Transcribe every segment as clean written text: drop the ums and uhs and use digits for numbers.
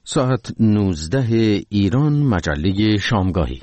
ساعت 19 ایران، مجله شامگاهی.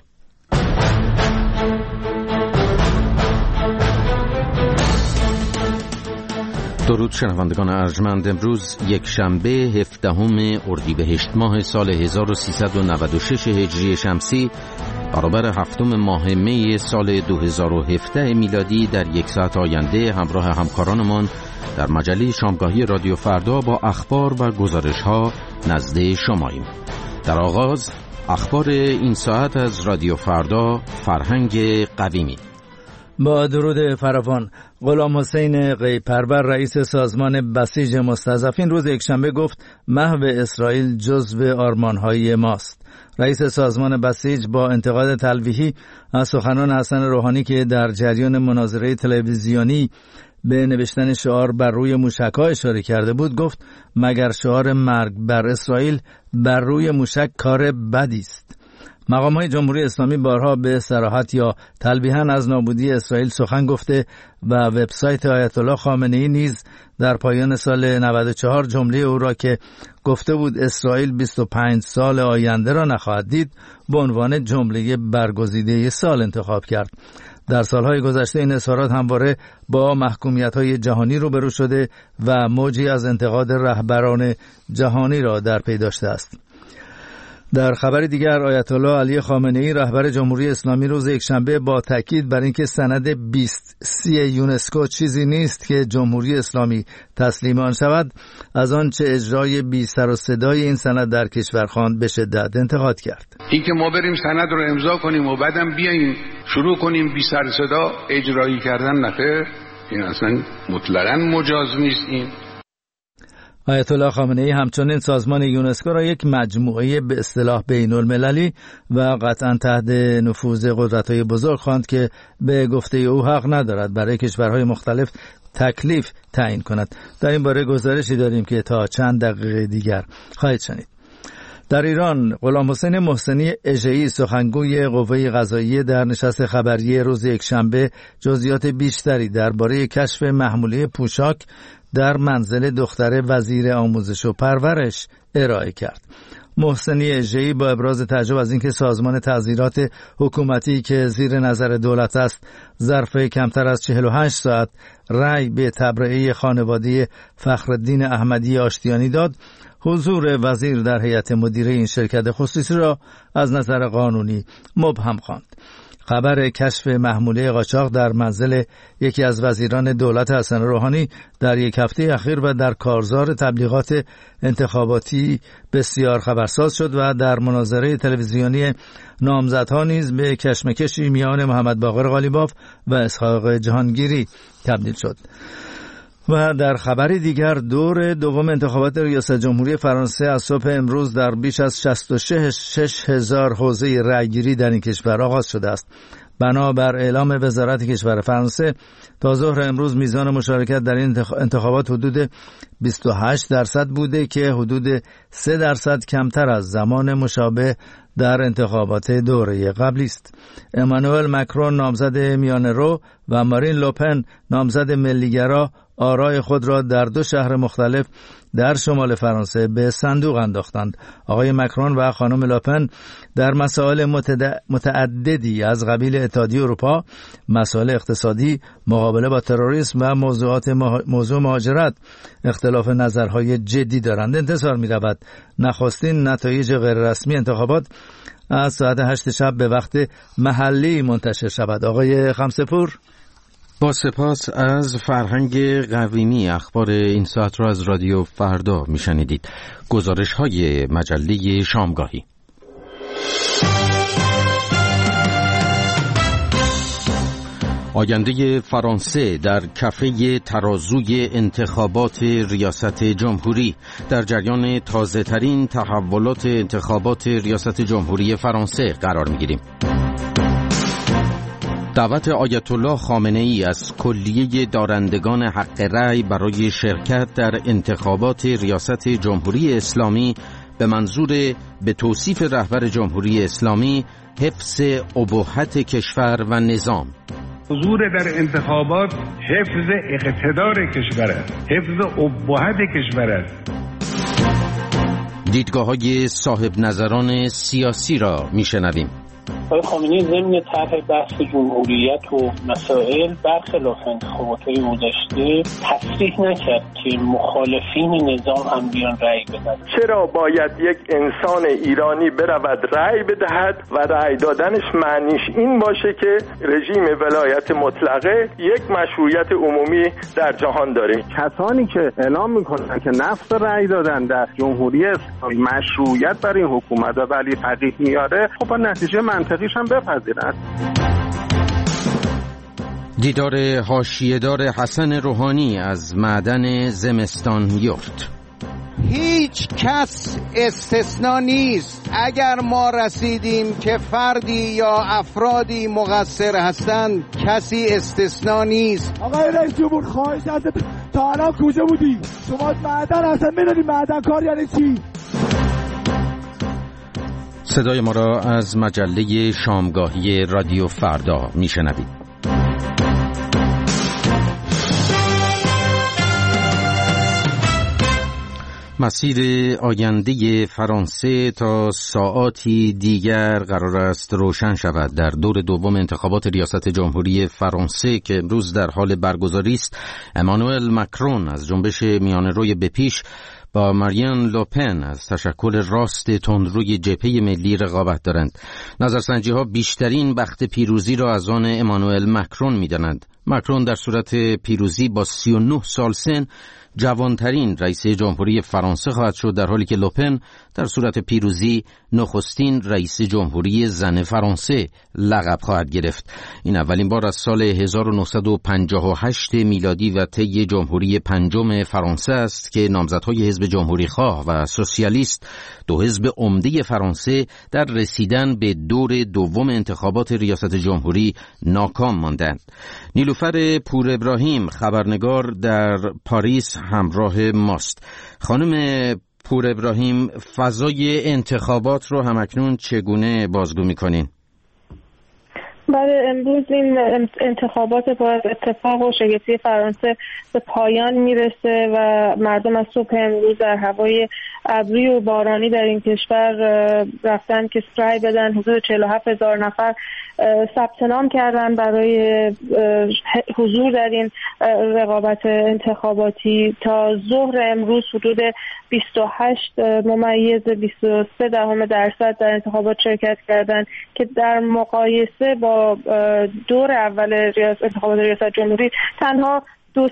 درود شنوندگان ارجمند. امروز یک شنبه 17 اردیبهشت ماه سال 1396 هجری شمسی برابر 7 ماه می سال 2017 میلادی در یک ساعت آینده همراه همکارانمان در مجله شامگاهی رادیو فردا با اخبار و گزارش‌ها نزد شماییم. در آغاز اخبار این ساعت از رادیو فردا. فرهنگ قویمی. با درود فراوان. غلام حسین قیپرور رئیس سازمان بسیج مستضعفین روز یکشنبه گفت محو اسرائیل جزو آرمان‌های ماست. رئیس سازمان بسیج با انتقاد تلویحی از سخنان حسن روحانی که در جریان مناظره تلویزیونی به نوشتن شعار بر روی موشک‌ها اشاره کرده بود گفت مگر شعار مرگ بر اسرائیل بر روی موشک کار بدی است. مقام‌های جمهوری اسلامی بارها به صراحت یا تلویحاً از نابودی اسرائیل سخن گفته و وبسایت آیت الله خامنه‌ای نیز در پایان سال 94 جمله او را که گفته بود اسرائیل 25 سال آینده را نخواهد دید به عنوان جمله برگزیده سال انتخاب کرد. در سالهای گذشته این اظهارات همواره با محکومیت‌های جهانی روبرو شده و موجی از انتقاد رهبران جهانی را در پی داشته است. در خبر دیگر آیت الله علی خامنه‌ای رهبر جمهوری اسلامی روز یکشنبه با تاکید بر اینکه سند 20C یونسکو چیزی نیست که جمهوری اسلامی تسلیم آن شود، از آنچه اجرای بی سر و صدای این سند در کشور خواند به شدت انتقاد کرد. این که ما بریم سند رو امضا کنیم و بعدم بیاییم شروع کنیم بی سر و صدا اجرایی کردن، نخیر، این اصلا مطلقاً مجاز نیست. این آیت الله خامنه‌ای همچنین سازمان یونسکو را یک مجموعه به اصطلاح بین‌المللی و قطعاً تحت نفوذ قدرت‌های بزرگ خواند که به گفته او حق ندارد برای کشورهای مختلف تکلیف تعیین کند. در این باره گزارشی داریم که تا چند دقیقه دیگر خواهید شنید. در ایران غلام حسین محسنی اژه‌ای سخنگوی قوه قضاییه در نشست خبری روز یکشنبه جزئیات بیشتری درباره کشف محموله پوشاک در منزل دختر وزیر آموزش و پرورش ارائه کرد. محسنی اژه‌ای با ابراز تعجب از اینکه سازمان تعزیرات حکومتی که زیر نظر دولت است ظرف کمتر از 48 ساعت رأی به تبرئه خانواده فخرالدین احمدی آشتیانی داد، حضور وزیر در هیئت مدیره این شرکت خصوصی را از نظر قانونی مبهم خواند. خبر کشف محموله قاچاق در منزل یکی از وزیران دولت حسن روحانی در یک هفته اخیر و در کارزار تبلیغات انتخاباتی بسیار خبرساز شد و در مناظره تلویزیونی نامزدها نیز به کشمکشی میان محمد باقر قالیباف و اسحاق جهانگیری تبدیل شد. و در خبری دیگر دور دوم انتخابات ریاست جمهوری فرانسه از صبح امروز در بیش از 66,000 حوزه رأیگیری در این کشور آغاز شده است. بنابر اعلام وزارت کشور فرانسه تا ظهر امروز میزان مشارکت در این انتخابات حدود 28% بوده که حدود 3% کمتر از زمان مشابه در انتخابات دوره قبلی است. امانوئل مکرون نامزد میانه رو و مارین لوپن نامزد ملیگرا آرای خود را در دو شهر مختلف در شمال فرانسه به صندوق انداختند. آقای مکرون و خانم لوپن در مسائل متعددی از قبیل اتحادیه اروپا، مسائل اقتصادی، مقابله با تروریسم و موضوع مهاجرت اختلاف نظرهای جدی دارند. انتظار می رود نخستین نتایج غیررسمی انتخابات از ساعت 8 شب به وقت محلی منتشر شود. آقای خمسه‌پور، با سپاس از فرهنگ قویمی. اخبار این ساعت را از رادیو فردا میشنیدید. گزارش های مجله شامگاهی. آینده فرانسه در کفه ترازوی انتخابات ریاست جمهوری. در جریان تازه ترین تحولات انتخابات ریاست جمهوری فرانسه قرار میگیریم. دعوت آیت الله خامنه‌ای از کلیه دارندگان حق رأی برای شرکت در انتخابات ریاست جمهوری اسلامی به منظور به توصیف رهبر جمهوری اسلامی حفظ ابهت کشور و نظام. حضور در انتخابات حفظ اقتدار کشور است، حفظ ابهت کشور است. دیدگاه‌های صاحب نظران سیاسی را میشنویم. آقای خامنه‌ای ضمن طرح بحث جمهوریت و مسائل برخلاف انتخابات‌های گذشته تصریح نکرد که مخالفین نظام هم بیان رأی بدن. چرا باید یک انسان ایرانی برود رأی بدهد و رأی دادنش معنیش این باشه که رژیم ولایت مطلقه یک مشروعیت عمومی در جهان داره؟ کسانی که اعلام میکنن که نفس رأی دادن در جمهوری اسلامی مشروعیت برای این حکومت و ولی فقیه میاره، خب با نتیجه منطقیش هم بپذیرند. دیدار حاشیه‌دار حسن روحانی از معدن زمستان یورت. هیچ کس استثنا نیست. اگر ما رسیدیم که فردی یا افرادی مقصر هستند، کسی استثنا نیست. آقای رئیس جمهور، خواهش ازت، تا الان کجا بودی؟ شما معدن اصلا میدونی معدن کار یعنی چی؟ صدای ما را از مجله شامگاهی رادیو فردا میشنوید. مسیر آینده فرانسه تا ساعاتی دیگر قرار است روشن شود. در دور دوم انتخابات ریاست جمهوری فرانسه که امروز در حال برگزاری است، امانوئل مکرون از جنبش میانه‌روی به پیش با مارین لوپن از تشکل راست تندروی جبهه ملی رقابت دارند. نظرسنجی‌ها بیشترین بخت پیروزی را از آن امانوئل مکرون می‌دانند. مکرون در صورت پیروزی با 39 سال سن جوانترین رئیس جمهوری فرانسه خواهد شد، در حالی که لوپن در صورت پیروزی نخستین رئیس جمهوری زن فرانسه لقب خواهد گرفت. این اولین بار از سال 1958 میلادی و طی جمهوری پنجم فرانسه است که نامزدهای حزب جمهوری خواه و سوسیالیست، دو حزب عمده فرانسه، در رسیدن به دور دوم انتخابات ریاست جمهوری ناکام ماندند. نیلوفر پور ابراهیم خبرنگار در پاریس همراه ماست. خانم پور ابراهیم، فضای انتخابات رو همکنون چگونه بازگو می‌کنین؟ بله، امروز این انتخابات با اتفاق و شگفتی فرانسه به پایان میرسه و مردم از صبح امروز در هوای ابری و بارانی در این کشور رفتن که رأی بدن. حدود 47,000 نفر ثبت نام کردن برای حضور در این رقابت انتخاباتی. تا ظهر امروز حدود 28.23% در انتخابات شرکت کردند که در مقایسه با دور اول انتخابات ریاست جمهوری تنها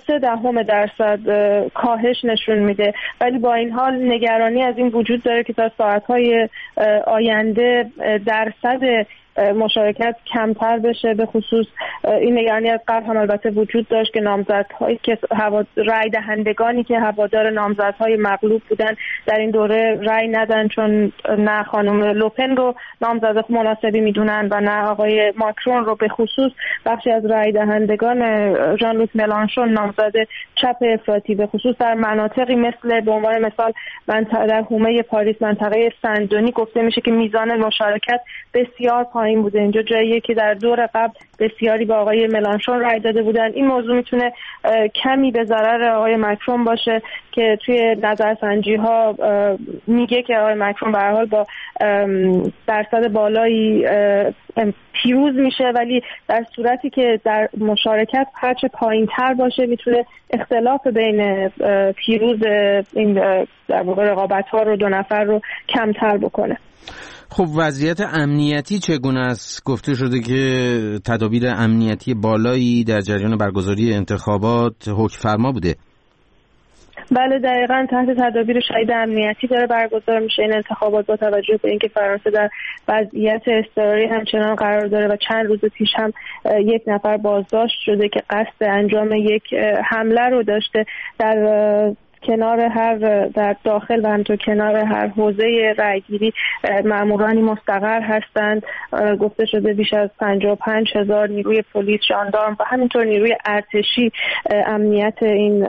2.3% کاهش نشون میده. ولی با این حال نگرانی از این وجود داره که تا ساعتهای آینده درصد مشارکت کمتر بشه. به خصوص این نگرانی از قبل هم البته وجود داشت که نامزدهایی که رای دهندگانی که هوادار نامزدهای مغلوب بودن در این دوره رای ندن، چون نه خانم لوپن رو نامزد مناسبی میدونن و نه آقای ماکرون رو. به خصوص بخشی از رای دهندگان ژان لوک ملانشون نامزد چپ افراطی، به خصوص در مناطقی مثل به عنوان مثال در حومه پاریس، منطقه سندونی، گفته میشه که میزان مشارکت بسیار پایین بوده. اینجا جاییه که در دور قبل بسیاری با آقای ملانشون رای داده بودن. این موضوع میتونه کمی به ضرر آقای مکرون باشه که توی نظرسنجی ها میگه که آقای مکرون به هر حال با درصد بالایی پیروز میشه، ولی در صورتی که در مشارکت هرچه پایین تر باشه میتونه اختلاف بین پیروز این در واقع رقابت ها رو دو نفر رو کمتر بکنه. خب وضعیت امنیتی چگونه است؟ گفته شده که تدابیر امنیتی بالایی در جریان برگزاری انتخابات حکم فرما بوده. بله دقیقاً، تحت تدابیر شدید امنیتی داره برگزار میشه این انتخابات، با توجه به اینکه فرانسه در وضعیت اضطراری همچنان قرار داره و چند روز پیش هم یک نفر بازداشت شده که قصد انجام یک حمله رو داشته. در در داخل و همینطور کنار هر حوزه رأیگیری مامورانی مستقر هستند. گفته شده بیش از 55,000 نیروی پلیس، ژاندارم و همینطور نیروی ارتشی امنیت این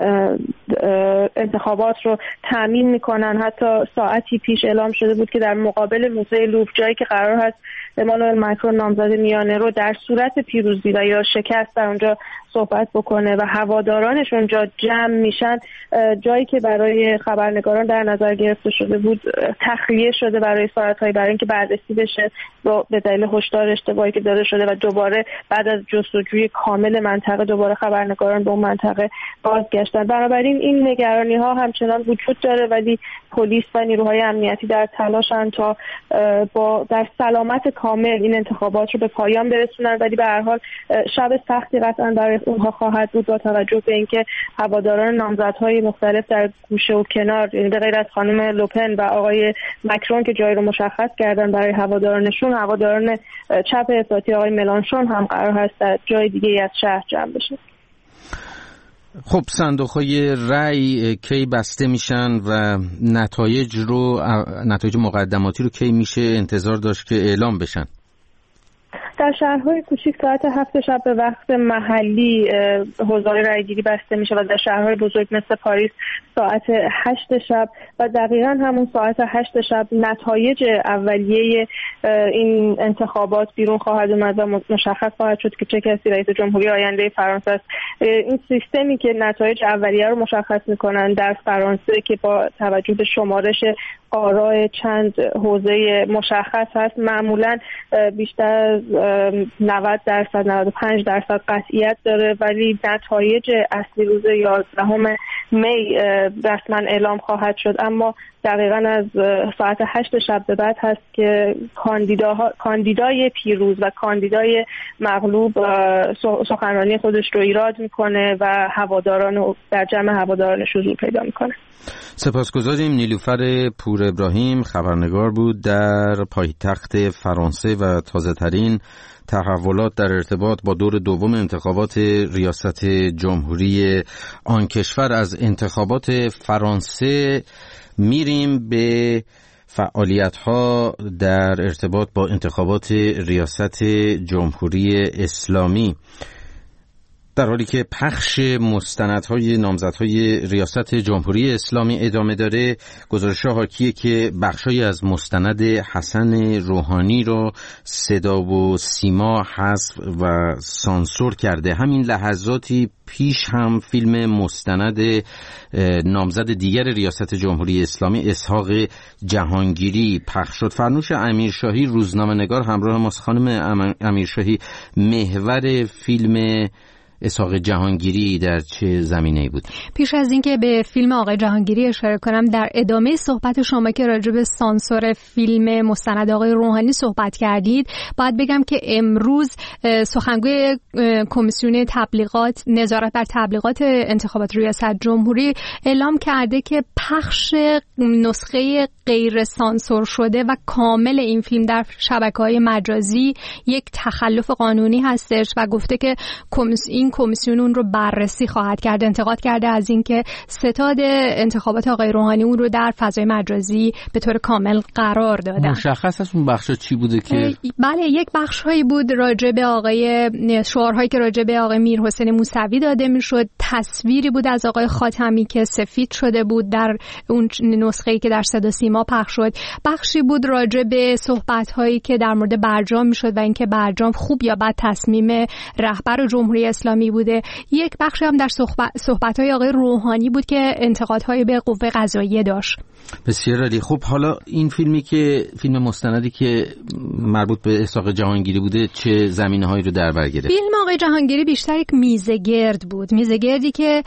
انتخابات رو تامین میکنن. حتی ساعتی پیش اعلام شده بود که در مقابل موزه لوور، جایی که قرار هست امانوئل مکرون نامزد میانه رو در صورت پیروزی و یا شکست در اونجا صحبت بکنه و هوادارانش اونجا جمع میشن، جای ساعت‌هایی که برای خبرنگاران در نظر گرفته شده بود تخلیه شده برای ساعت‌هایی، برای اینکه بررسی بشه به دلیل هشدار اشتباهی که داده شده و دوباره بعد از جستجوی کامل منطقه دوباره خبرنگاران به اون منطقه بازگشتن. بنابراین این نگرانی‌ها همچنان وجود داره، ولی پلیس و نیروهای امنیتی در تلاشن تا در سلامت کامل این انتخابات رو به پایان برسونن، ولی به هر حال شب سختی قطعا برای اونها خواهد بود با توجه به اینکه هواداران نامزدهای مختلف در گوشه و کنار، یعنی به غیر از خانم لوپن و آقای مکرون که جایی رو مشخص کردن برای هوادارانشون، هواداران چپ افراطی آقای ملانشون هم قرار هست در جای دیگه از شهر جمع بشه. خب صندوق‌های رأی کی بسته میشن و نتایج مقدماتی رو کی میشه انتظار داشت که اعلام بشن؟ در شهرهای کوچیک ساعت 7 شب به وقت محلی حوزه‌های رأیگیری بسته میشه و در شهرهای بزرگ مثل پاریس ساعت 8 شب و دقیقاً همون ساعت 8 شب نتایج اولیه این انتخابات بیرون خواهد اومد و مشخص خواهد شد که چه کسی رئیس جمهوری آینده فرانسه است. این سیستمی که نتایج اولیه رو مشخص میکنن در فرانسه که با توجه به شمارش آراء چند حوزه مشخص هست، معمولاً بیشتر از 90% 95% قطعیت داره، ولی نتایج اصلی روز 11 می رسما اعلام خواهد شد. اما دقیقاً از ساعت 8 شب به بعد هست که کاندیدای پیروز و کاندیدای مغلوب سخنرانی خودش رو ایراد میکنه و هواداران در جمع هوادارانش حضور پیدا میکنه. سپاسگزاریم. نیلوفر پور ابراهیم خبرنگار بود در پایتخت فرانسه و تازه ترین تحولات در ارتباط با دور دوم انتخابات ریاست جمهوری آن کشور. از انتخابات فرانسه میریم به فعالیت‌ها در ارتباط با انتخابات ریاست جمهوری اسلامی. در حالی که پخش مستندهای نامزدهای ریاست جمهوری اسلامی ادامه داره، گزارش‌ها حاکیه که بخشی از مستند حسن روحانی رو صدا و سیما حذف و سانسور کرده. همین لحظاتی پیش هم فیلم مستند نامزد دیگر ریاست جمهوری اسلامی اسحاق جهانگیری پخش شد. فرنوش امیرشاهی روزنامه‌نگار همراه ماست. خانم امیرشاهی، محور فیلم اسحاق جهانگیری در چه زمینه‌ای بود؟ پیش از اینکه به فیلم آقای جهانگیری اشاره کنم، در ادامه صحبت شما که راجع به سانسور فیلم مستند آقای روحانی صحبت کردید، باید بگم که امروز سخنگوی کمیسیون تبلیغات نظارت بر تبلیغات انتخابات ریاست جمهوری اعلام کرده که پخش نسخه غیر سانسور شده و کامل این فیلم در شبکه‌های مجازی یک تخلف قانونی هستش و گفته که این کمیسیون اون رو بررسی خواهد کرد. انتقاد کرده از اینکه ستاد انتخابات آقای روحانی اون رو در فضای مجازی به طور کامل قرار دادن. مشخص است اون بخشا چی بوده که بله، یک بخش‌هایی بود راجع به آقای شعارهایی که راجع به آقای میرحسین موسوی داده میشد، تصویری بود از آقای خاتمی که سفید شده بود در اون نسخه‌ای که در صدا سیما پخش شد. بخشی بود راجع به صحبت‌هایی که در مورد برجام میشد و اینکه برجام خوب یا بد تصمیم رهبر جمهوری اسلامی بوده. یک بخشی هم در صحبت‌های آقای روحانی بود که انتقادهای به قوه قضاییه داشت. بسیار عالی. خب حالا این فیلم مستندی که مربوط به اسحاق جهانگیری بوده چه زمینه‌هایی رو در بر گرفت؟ فیلم آقای جهانگیری بیشتر یک میزگرد بود، میزگردی که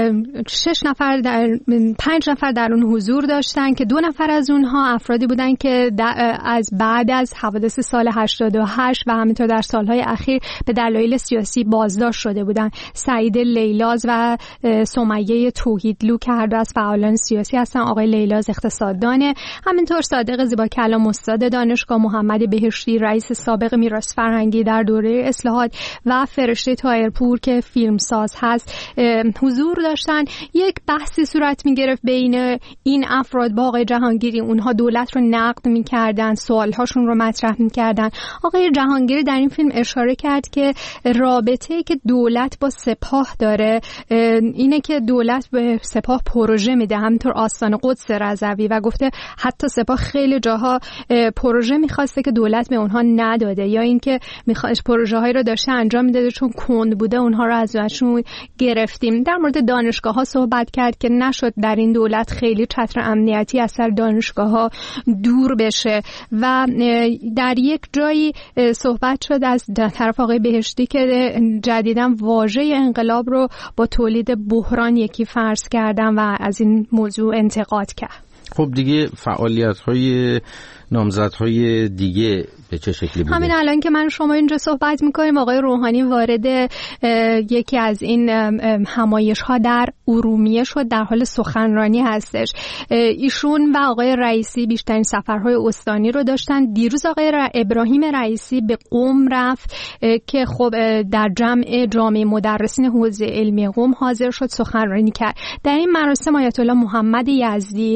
5 نفر در اون حضور داشتن که 2 نفر از اونها افرادی بودن که از بعد از حوادث سال 88 و همینطور در سالهای اخیر به دلایل سیاسی بازداشت شده بودن. سعید لیلاز و سمیه توحیدلو که هر دو از فعالان سیاسی هستن. آقای لیلاز اقتصاددانه، همینطور صادق زیبا کلام استاد دانشگاه، محمد بهشتی رئیس سابق میراث فرهنگی در دوره اصلاحات و فرشته طاهرپور که فیلمساز هست حضور داشتن. یک بحثی صورت می‌گرفت بین این افراد با آقای جهانگیری. اونها دولت رو نقد می‌کردن، سوال‌هاشون رو مطرح می‌کردن. آقای جهانگیری در این فیلم اشاره کرد که رابطه‌ای که دولت دولت با سپاه داره اینه که دولت به سپاه پروژه میده، همینطور آستان قدس رضوی، و گفته حتی سپاه خیلی جاها پروژه میخواسته که دولت به اونها نداده، یا اینکه میخواست پروژه هایی رو داشته انجام میداده چون کند بوده اونها رو ازشون گرفتیم. در مورد دانشگاه ها صحبت کرد که نشد در این دولت خیلی چتر امنیتی از سر دانشگاه ها دور بشه، و در یک جایی صحبت شد از طرف آقای بهشتی که جدیداً واژه انقلاب رو با تولید بحران یکی فرض کردن و از این موضوع انتقاد کرد. خب دیگه فعالیت‌های نامزدهای دیگه به چه شکلی بوده؟ همین الان که من شما اینجا صحبت میکنیم آقای روحانی وارد یکی از این همایش‌ها در ارومیه شد، در حال سخنرانی هستش. ایشون و آقای رئیسی بیشترین سفرهای استانی رو داشتن. دیروز آقای ابراهیم رئیسی به قم رفت که خب در جامعه مدرسین حوزه علمی قم حاضر شد، سخنرانی کرد. در این مراسم آیت الله محمد یزدی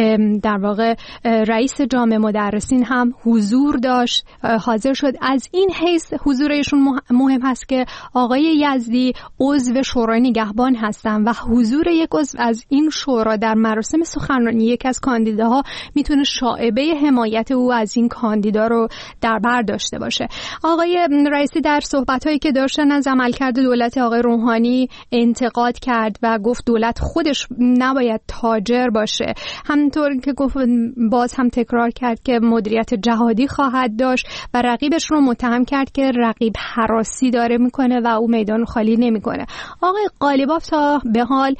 در واقع رئیس جامعه مدرسین هم حضور داشت، حاضر شد. از این حیث حضور ایشون مهم هست که آقای یزدی عضو شورای نگهبان هستن و حضور یک عضو از این شورا در مراسم سخنرانی یک از کاندیداها میتونه شائبه حمایت او از این کاندیدا رو در بر داشته باشه. آقای رئیسی در صحبت‌هایی که داشتن از عملکرد دولت آقای روحانی انتقاد کرد و گفت دولت خودش نباید تاجر باشه. همونطور که گفت باز هم تکرار کرد که مدیریت جهادی خواهد داشت و رقیبش رو متهم کرد که رقیب هراسی داره میکنه و او میدان خالی نمیکنه. آقای قالیباف تا به حال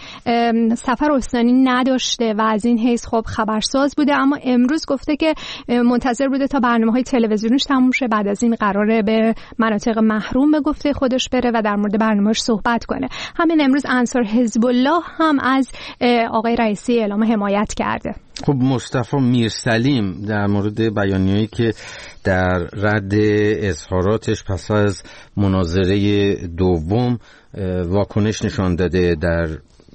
سفر استانی نداشته و از این حیث خب خبرساز بوده، اما امروز گفته که منتظر بوده تا برنامه‌های تلویزیونیش تموم شه، بعد از این قراره به مناطق محروم به گفته خودش بره و در مورد برنامه‌اش صحبت کنه. همین امروز انصار حزب الله هم از آقای رئیسی اعلام حمایت کرده. خب مصطفی میرسلیم در مورد بیانیه‌ای که در رد اظهاراتش پس از مناظره دوم واکنش نشان داده در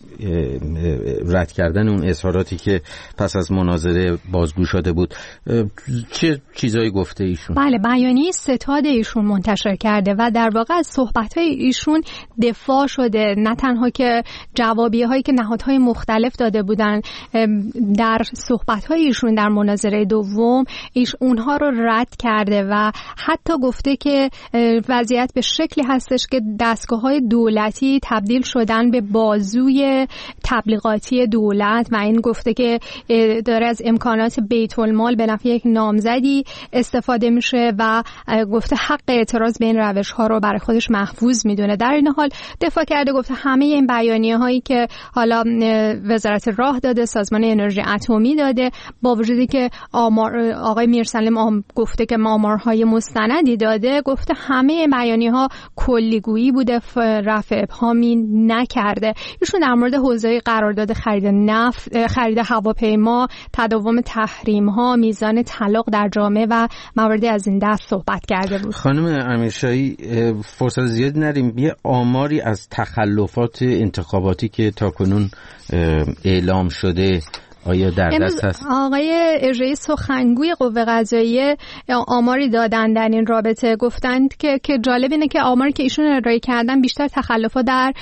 رد کردن اون اظهاراتی که پس از مناظره بازگو شده بود، چه چیزایی گفته ایشون؟ بله، بیانیه ستاد ایشون منتشر کرده و در واقع از صحبت‌های ایشون دفاع شده، نه تنها که جوابیه هایی که نهادهای مختلف داده بودن در صحبت‌های ایشون در مناظره دوم اونها رو رد کرده و حتی گفته که وضعیت به شکلی هستش که دستگاه‌های دولتی تبدیل شدن به بازوی تبلیغاتی دولت و این گفته که داره از امکانات بیت المال به نفع یک نامزدی استفاده میشه و گفته حق اعتراض به این روش ها رو برای خودش محفوظ میدونه. در این حال دفاع کرده، گفته همه این بیانیه هایی که حالا وزارت راه داده، سازمان انرژی اتمی داده، با وجودی که آقای میرسلیم گفته که آمارهای مستندی داده، گفته همه بیانیه ها کلیگویی بوده، رفع ابهامی نکرده. ایشون در مورد حوزه قرارداد خرید نفت، خرید هواپیما، تداوم تحریم ها، میزان طلاق در جامعه و مواردی از این دست صحبت کرده بود. خانم امیرشاهی، فرصت زیاد نریم، یه آماری از تخلفات انتخاباتی که تاکنون اعلام شده آیا در دست هست؟ آقای اجرایی سخنگوی قوه قضاییه آماری دادن در این رابطه، گفتند که جالب اینه که آماری که ایشون ارائه کردن بیشتر تخلفات در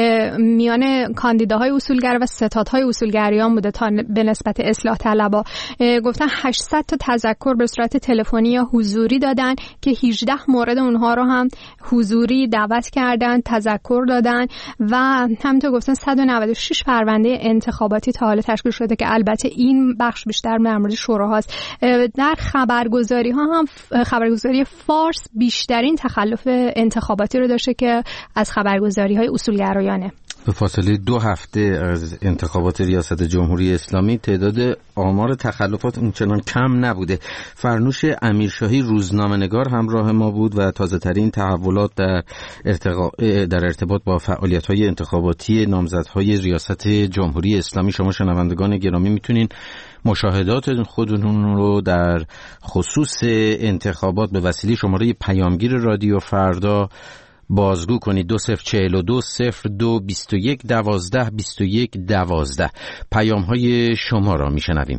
میان کاندیداهای اصولگرا و ستادهای اصولگریان بوده تا به نسبت اصلاح طلبا. گفتن 800 تا تذکر به صورت تلفنی یا حضوری دادن که 18 مورد اونها رو هم حضوری دعوت کردن، تذکر دادن و همینطور گفتن 196 پرونده انتخاباتی تا حالا تشکیل شده که البته این بخش بیشتر در مورد شوراهاست. در خبرگزاری ها هم خبرگزاری فارس بیشترین تخلف انتخاباتی رو داشته که از خبرگزاری های اصولگرایانه. به فاصله 2 هفته از انتخابات ریاست جمهوری اسلامی تعداد آمار تخلفات اونچنان کم نبوده. فرنوش امیرشاهی روزنامه‌نگار همراه ما بود و تازه‌ترین تحولات در ارتباط با فعالیت‌های انتخاباتی نامزدهای ریاست جمهوری اسلامی. شما شنوندگان گرامی میتونین مشاهدات خودتون رو در خصوص انتخابات به وسیله شماره پیامگیر رادیو فردا بازگو کنید. 2042 02 21 12 21 12. پیام های شما را میشنویم.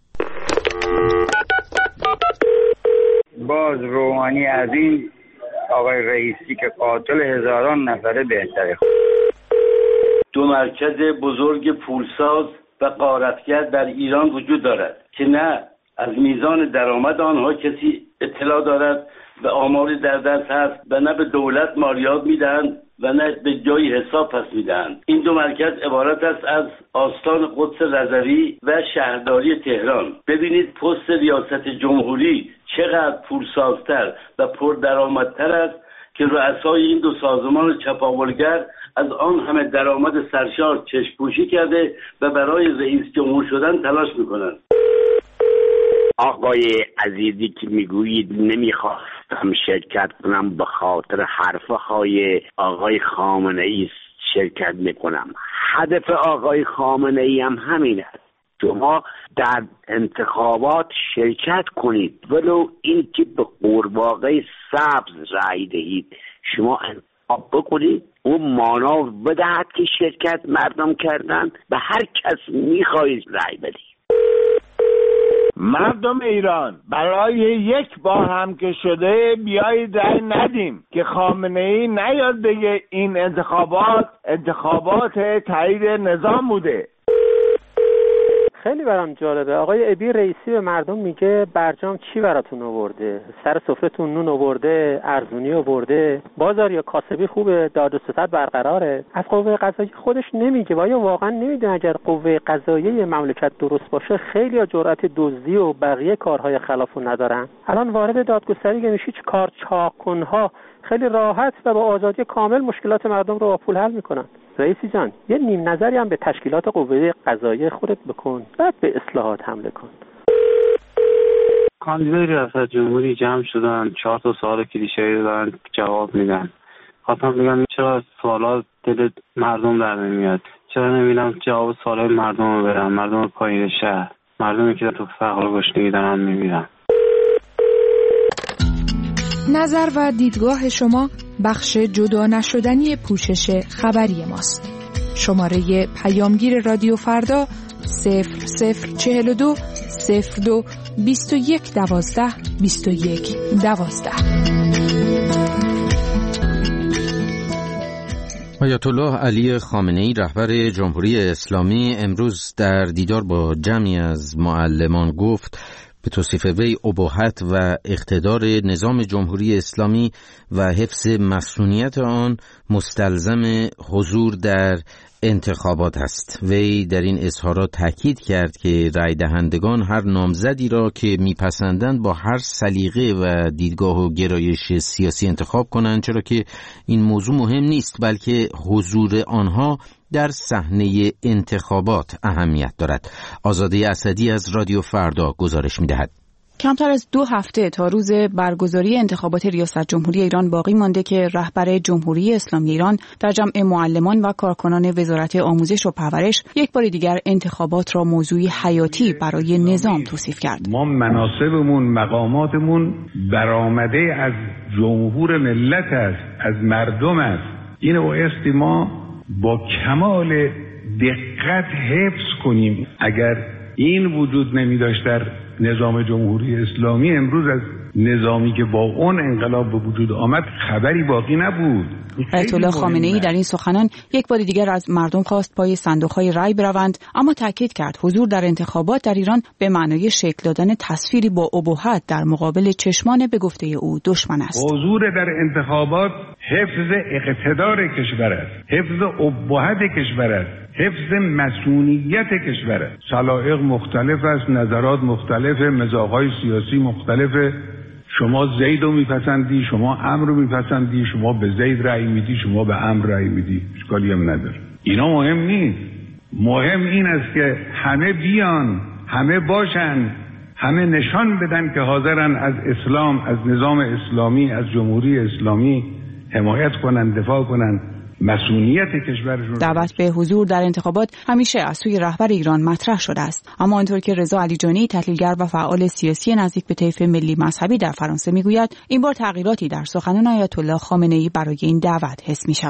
باز روحانی از این آقای رئیسی که قاتل هزاران نفره بهتره. دو مرکز بزرگ پولساز و غارتگر در ایران وجود دارد که نه از میزان درآمد آنها کسی اطلاع دارد و آماری در دست هست و نه به دولت مالیات میدهند و نه به جای حساب پس میدهند. این دو مرکز عبارت است از آستان قدس رضوی و شهرداری تهران. ببینید پست ریاست جمهوری چقدر پولسازتر و پردرآمدتر است که رؤسای این دو سازمان چپاولگر از آن همه درآمد سرشار چشم‌پوشی کرده و برای رئیس جمهور شدن تلاش میکنند. آقای عزیزی که میگویید نمیخواستم شرکت کنم به خاطر حرفهای آقای خامنه ای شرکت میکنم. هدف آقای خامنه ای هم همین است. شما در انتخابات شرکت کنید ولو اینکه به قورباغه سبز رأی دهید. شما انتخاب بکنید اون مانا بدهد که شرکت مردم کردن به هر کس میخواهید رأی بدید. مردم ایران برای یک بار هم که شده بیایید رأی ندیم که خامنه ای نیاد بگه این انتخابات تایید نظام بوده. خیلی برام جالبه آقای ابی رئیسی به مردم میگه برجام چی براتون آورده؟ سر سفره‌تون نون آورده، ارزونی آورده، بازار یا کاسبی خوبه، داد و ستد برقراره. از قوه قضاییه خودش نمیگه و آیا واقعا نمیدونه اگر قوه قضاییه مملکت درست باشه خیلی جرأت دزدی و بقیه کارهای خلافو ندارن. الان وارد دادگستری که میشی کار چاکنها خیلی راحت و با آزادی کامل مشکلات مردم رو با پول حل میکنن. رئیسی جان یه نیم نظری هم به تشکیلات قوه قضاییه خودت بکن، بعد به اصلاحات حمله کن. کاندیدای ریاست جمهوری جمع شدن 4 سوال کلیشه‌ای دارن جواب میدن. خواستم بگم چرا سوالات دل مردم در نمیاد؟ چرا نمیدونم جواب سوالای مردم رو برن؟ مردم پایین شهر، مردمی که تو فقر و گشنگی دارن میمیرن. نظر و دیدگاه شما بخش جدا نشدنی پوشش خبری ماست. شماره پیامگیر رادیو فردا 0042 02 21 12 21 12. آیت الله علی خامنه‌ای رهبر جمهوری اسلامی امروز در دیدار با جمعی از معلمان گفت به توصیف وی اباحت و اقتدار نظام جمهوری اسلامی و حفظ مسئولیت آن مستلزم حضور در انتخابات است. وی در این اظهارات تاکید کرد که رای دهندگان هر نامزدی را که میپسندند با هر سلیقه و دیدگاه و گرایش سیاسی انتخاب کنند، چرا که این موضوع مهم نیست بلکه حضور آنها در صحنه انتخابات اهمیت دارد. آزاده اسدی از رادیو فردا گزارش می‌دهد. کمتر از 2 هفته تا روز برگزاری انتخابات ریاست جمهوری ایران باقی مانده که رهبر جمهوری اسلامی ایران در جمع معلمان و کارکنان وزارت آموزش و پرورش یک بار دیگر انتخابات را موضوعی حیاتی برای نظام توصیف کرد. ما مناصبمون، مقاماتمون برآمده از جمهور ملت است، از مردم است. این بایستی ما با کمال دقت حفظ کنیم. اگر این وجود نمی داشت در نظام جمهوری اسلامی، امروز از نظامی که با اون انقلاب به وجود آمد خبری باقی نبود. آیت الله خامنه‌ای در این سخنان یک بار دیگر از مردم خواست پای صندوق‌های رای بروند، اما تاکید کرد حضور در انتخابات در ایران به معنای شکل دادن تصویری با اباحت در مقابل چشمان به گفته او دشمن است. حضور در انتخابات حفظ اقتدار کشور است، حفظ اباحت کشور است، حفظ مسئولیت کشور است. سلایق مختلف است، نظرات مختلفه، مذاق‌های سیاسی مختلفه. شما زید رو میپسندی، شما عمرو رو میپسندی، شما به زید رأی میدی، شما به عمرو رأی میدی، اشکالی هم نداره. اینا مهم نیست. مهم این است که همه بیان، همه باشن، همه نشان بدن که حاضرن از اسلام، از نظام اسلامی، از جمهوری اسلامی حمایت کنن، دفاع کنن، مسئولیت کشورشون. دعوت به حضور در انتخابات همیشه از سوی رهبر ایران مطرح شده است، اما آنطور که رضا علیجانی تحلیلگر و فعال سیاسی نزدیک به طیف ملی مذهبی در فرانسه میگوید، این بار تغییراتی در سخنان آیت الله خامنه‌ای برای این دعوت حس می‌شود.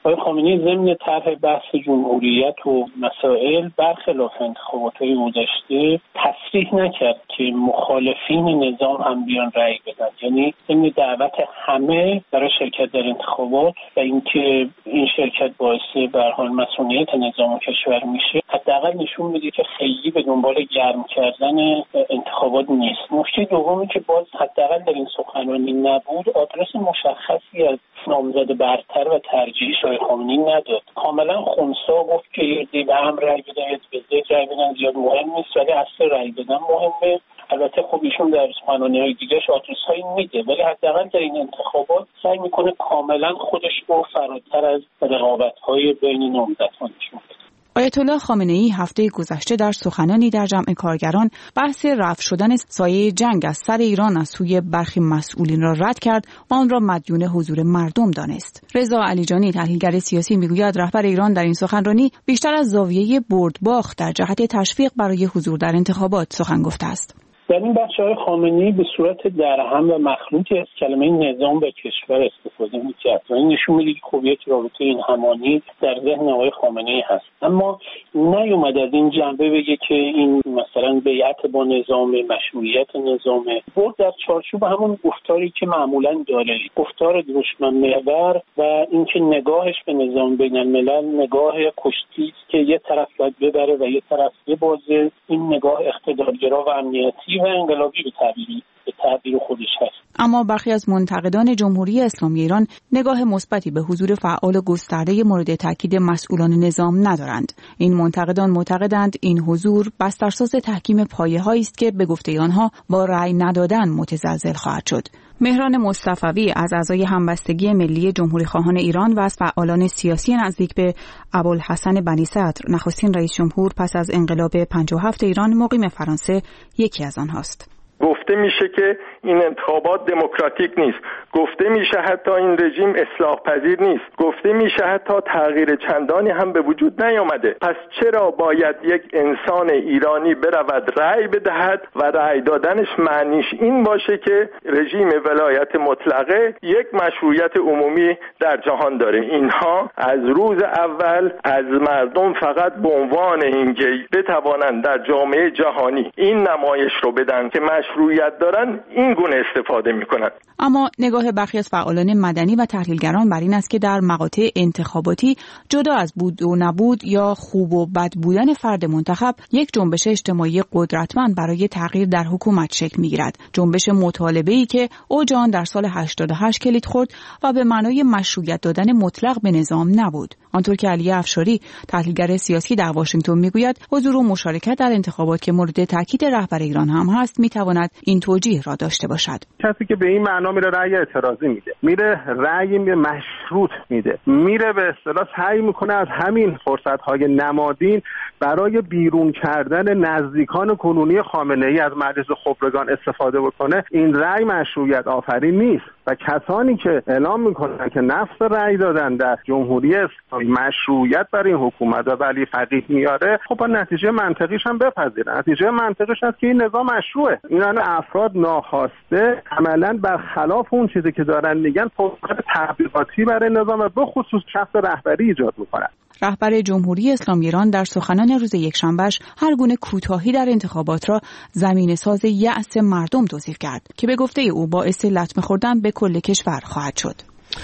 آقای خامنه‌ای ضمن طرح بحث جمهوریت و مسائل برخلاف انتخابات‌های گذشته تصریح نکرد که مخالفین نظام هم بیان رأی بدن، یعنی ضمن دعوت همه برای شرکت در انتخابات و اینکه این شرکت باعث به هر حال مسئولیت نظام کشور میشه، حداقل نشون میده که خیلی به دنبال گرم کردن انتخابات نیست. نکته دومی که باز حداقل در این سخنرانی نبود، آدرس مشخصی از نامزد برتر و ترجیحی آقای خامنه‌ای نداد. کاملا خنثی گفت که یه به هم رأی بدن، به زید رأی بدن زیاد مهم نیست، ولی اصل رأی بدن مهمه. البته خب ایشون در سخنرانی‌های دیگه‌اش آدرس‌هایی میده، ولی حداقل در این انتخابات سعی میکنه کاملا خودش رو فراتر از رقابت‌های بین نامزدها نشون بده. آیت الله خامنه‌ای هفته گذشته در سخنانی در جمع کارگران بحث رفع شدن سایه جنگ از سر ایران از سوی برخی مسئولین را رد کرد و آن را مدیون حضور مردم دانست. رضا علیجانی تحلیلگر سیاسی میگوید رهبر ایران در این سخنرانی بیشتر از زاویه بردباخت در جهت تشویق برای حضور در انتخابات سخن گفته است. در این بخش آقای خامنه‌ای به صورت درهم و مخلوطی از کلمه نظام و کشور استفاده می‌کرد و این نشون میده که خب یک رابطه این همانی در ذهن آقای خامنه‌ای هست، اما نیومد از این جنبه بگه که این مثلا بیعت با نظام، مشروعیت نظام، بود در چارچوب همون گفتاری که معمولاً داره، گفتار دشمن محور و اینکه نگاهش به نظام بین الملل نگاه کشتی است که یه طرف باید ببره و یه طرف ببازه. این نگاه اقتدارگرا و امنیتی و انقلابی به تعبیر خودش هست. اما برخی از منتقدان جمهوری اسلامی ایران نگاه مثبتی به حضور فعال و گسترده مورد تاکید مسئولان نظام ندارند. این منتقدان معتقدند این حضور بسترساز تحکیم پایه‌هایی است که به گفته آنها با رأی ندادن متزلزل خواهد شد. مهران مصطفوی از اعضای همبستگی ملی جمهوری خواهان ایران و از فعالان سیاسی نزدیک به ابوالحسن بنی صدر نخستین رئیس جمهور پس از انقلاب 57 ایران مقیم فرانسه یکی از آنهاست. گفته میشه که این انتخابات دموکراتیک نیست، گفته میشه حتی این رژیم اصلاح پذیر نیست، گفته میشه حتی تغییر چندانی هم به وجود نیامده. پس چرا باید یک انسان ایرانی برود رأی بدهد و رأی دادنش معنیش این باشه که رژیم ولایت مطلقه یک مشروعیت عمومی در جهان داره؟ اینها از روز اول از مردم فقط به عنوان اینکه بتوانند در جامعه جهانی این نمایش رو بدن که مشروعیت دارن این گونه استفاده میکنن. اما نگاه برخی از فعالان مدنی و تحلیلگران بر این است که در مقاطع انتخاباتی جدا از بود و نبود یا خوب و بد بودن فرد منتخب، یک جنبش اجتماعی قدرتمند برای تغییر در حکومت شکل میگیرد. جنبش مطالبه‌ای که اوج آن در سال 88 کلید خورد و به معنای مشروعیت دادن مطلق به نظام نبود. آنطور که علی افشاری تحلیلگر سیاسی در واشنگتن میگوید حضور و مشارکت در انتخابات که مورد تاکید رهبر ایران هم هست میتواند این توجیه را داشته باشد. کسی که به این معنا میره رأی اعتراضی میده، میره رأی مشروط میده، میره به اصطلاح سعی میکنه از همین فرصت‌های نمادین برای بیرون کردن نزدیکان کنونی خامنه‌ای از مجلس خبرگان استفاده بکنه، این رأی مشروعیت آفرین نیست و کسانی که اعلام میکنن که نفس رأی دادن در جمهوری اسلامی مشروعیت برای این حکومت و ولی فقیه میاره، خب با نتیجه منطقیش هم بپذیرن. نتیجه منطقیش هست که این نظام مشروعه. این افراد ناخواسته عملاً برخلاف اون چیزی که دارن میگن فرصت تبلیغاتی برای نظام و به خصوص شخص رهبری ایجاد میکنن. رهبر جمهوری اسلامی ایران در سخنان روز یکشنبهش هر گونه کوتاهی در انتخابات را زمینه‌ساز یأس مردم توصیف کرد که به گفته او باعث لطمه خوردن به کل کشور خواهد شد.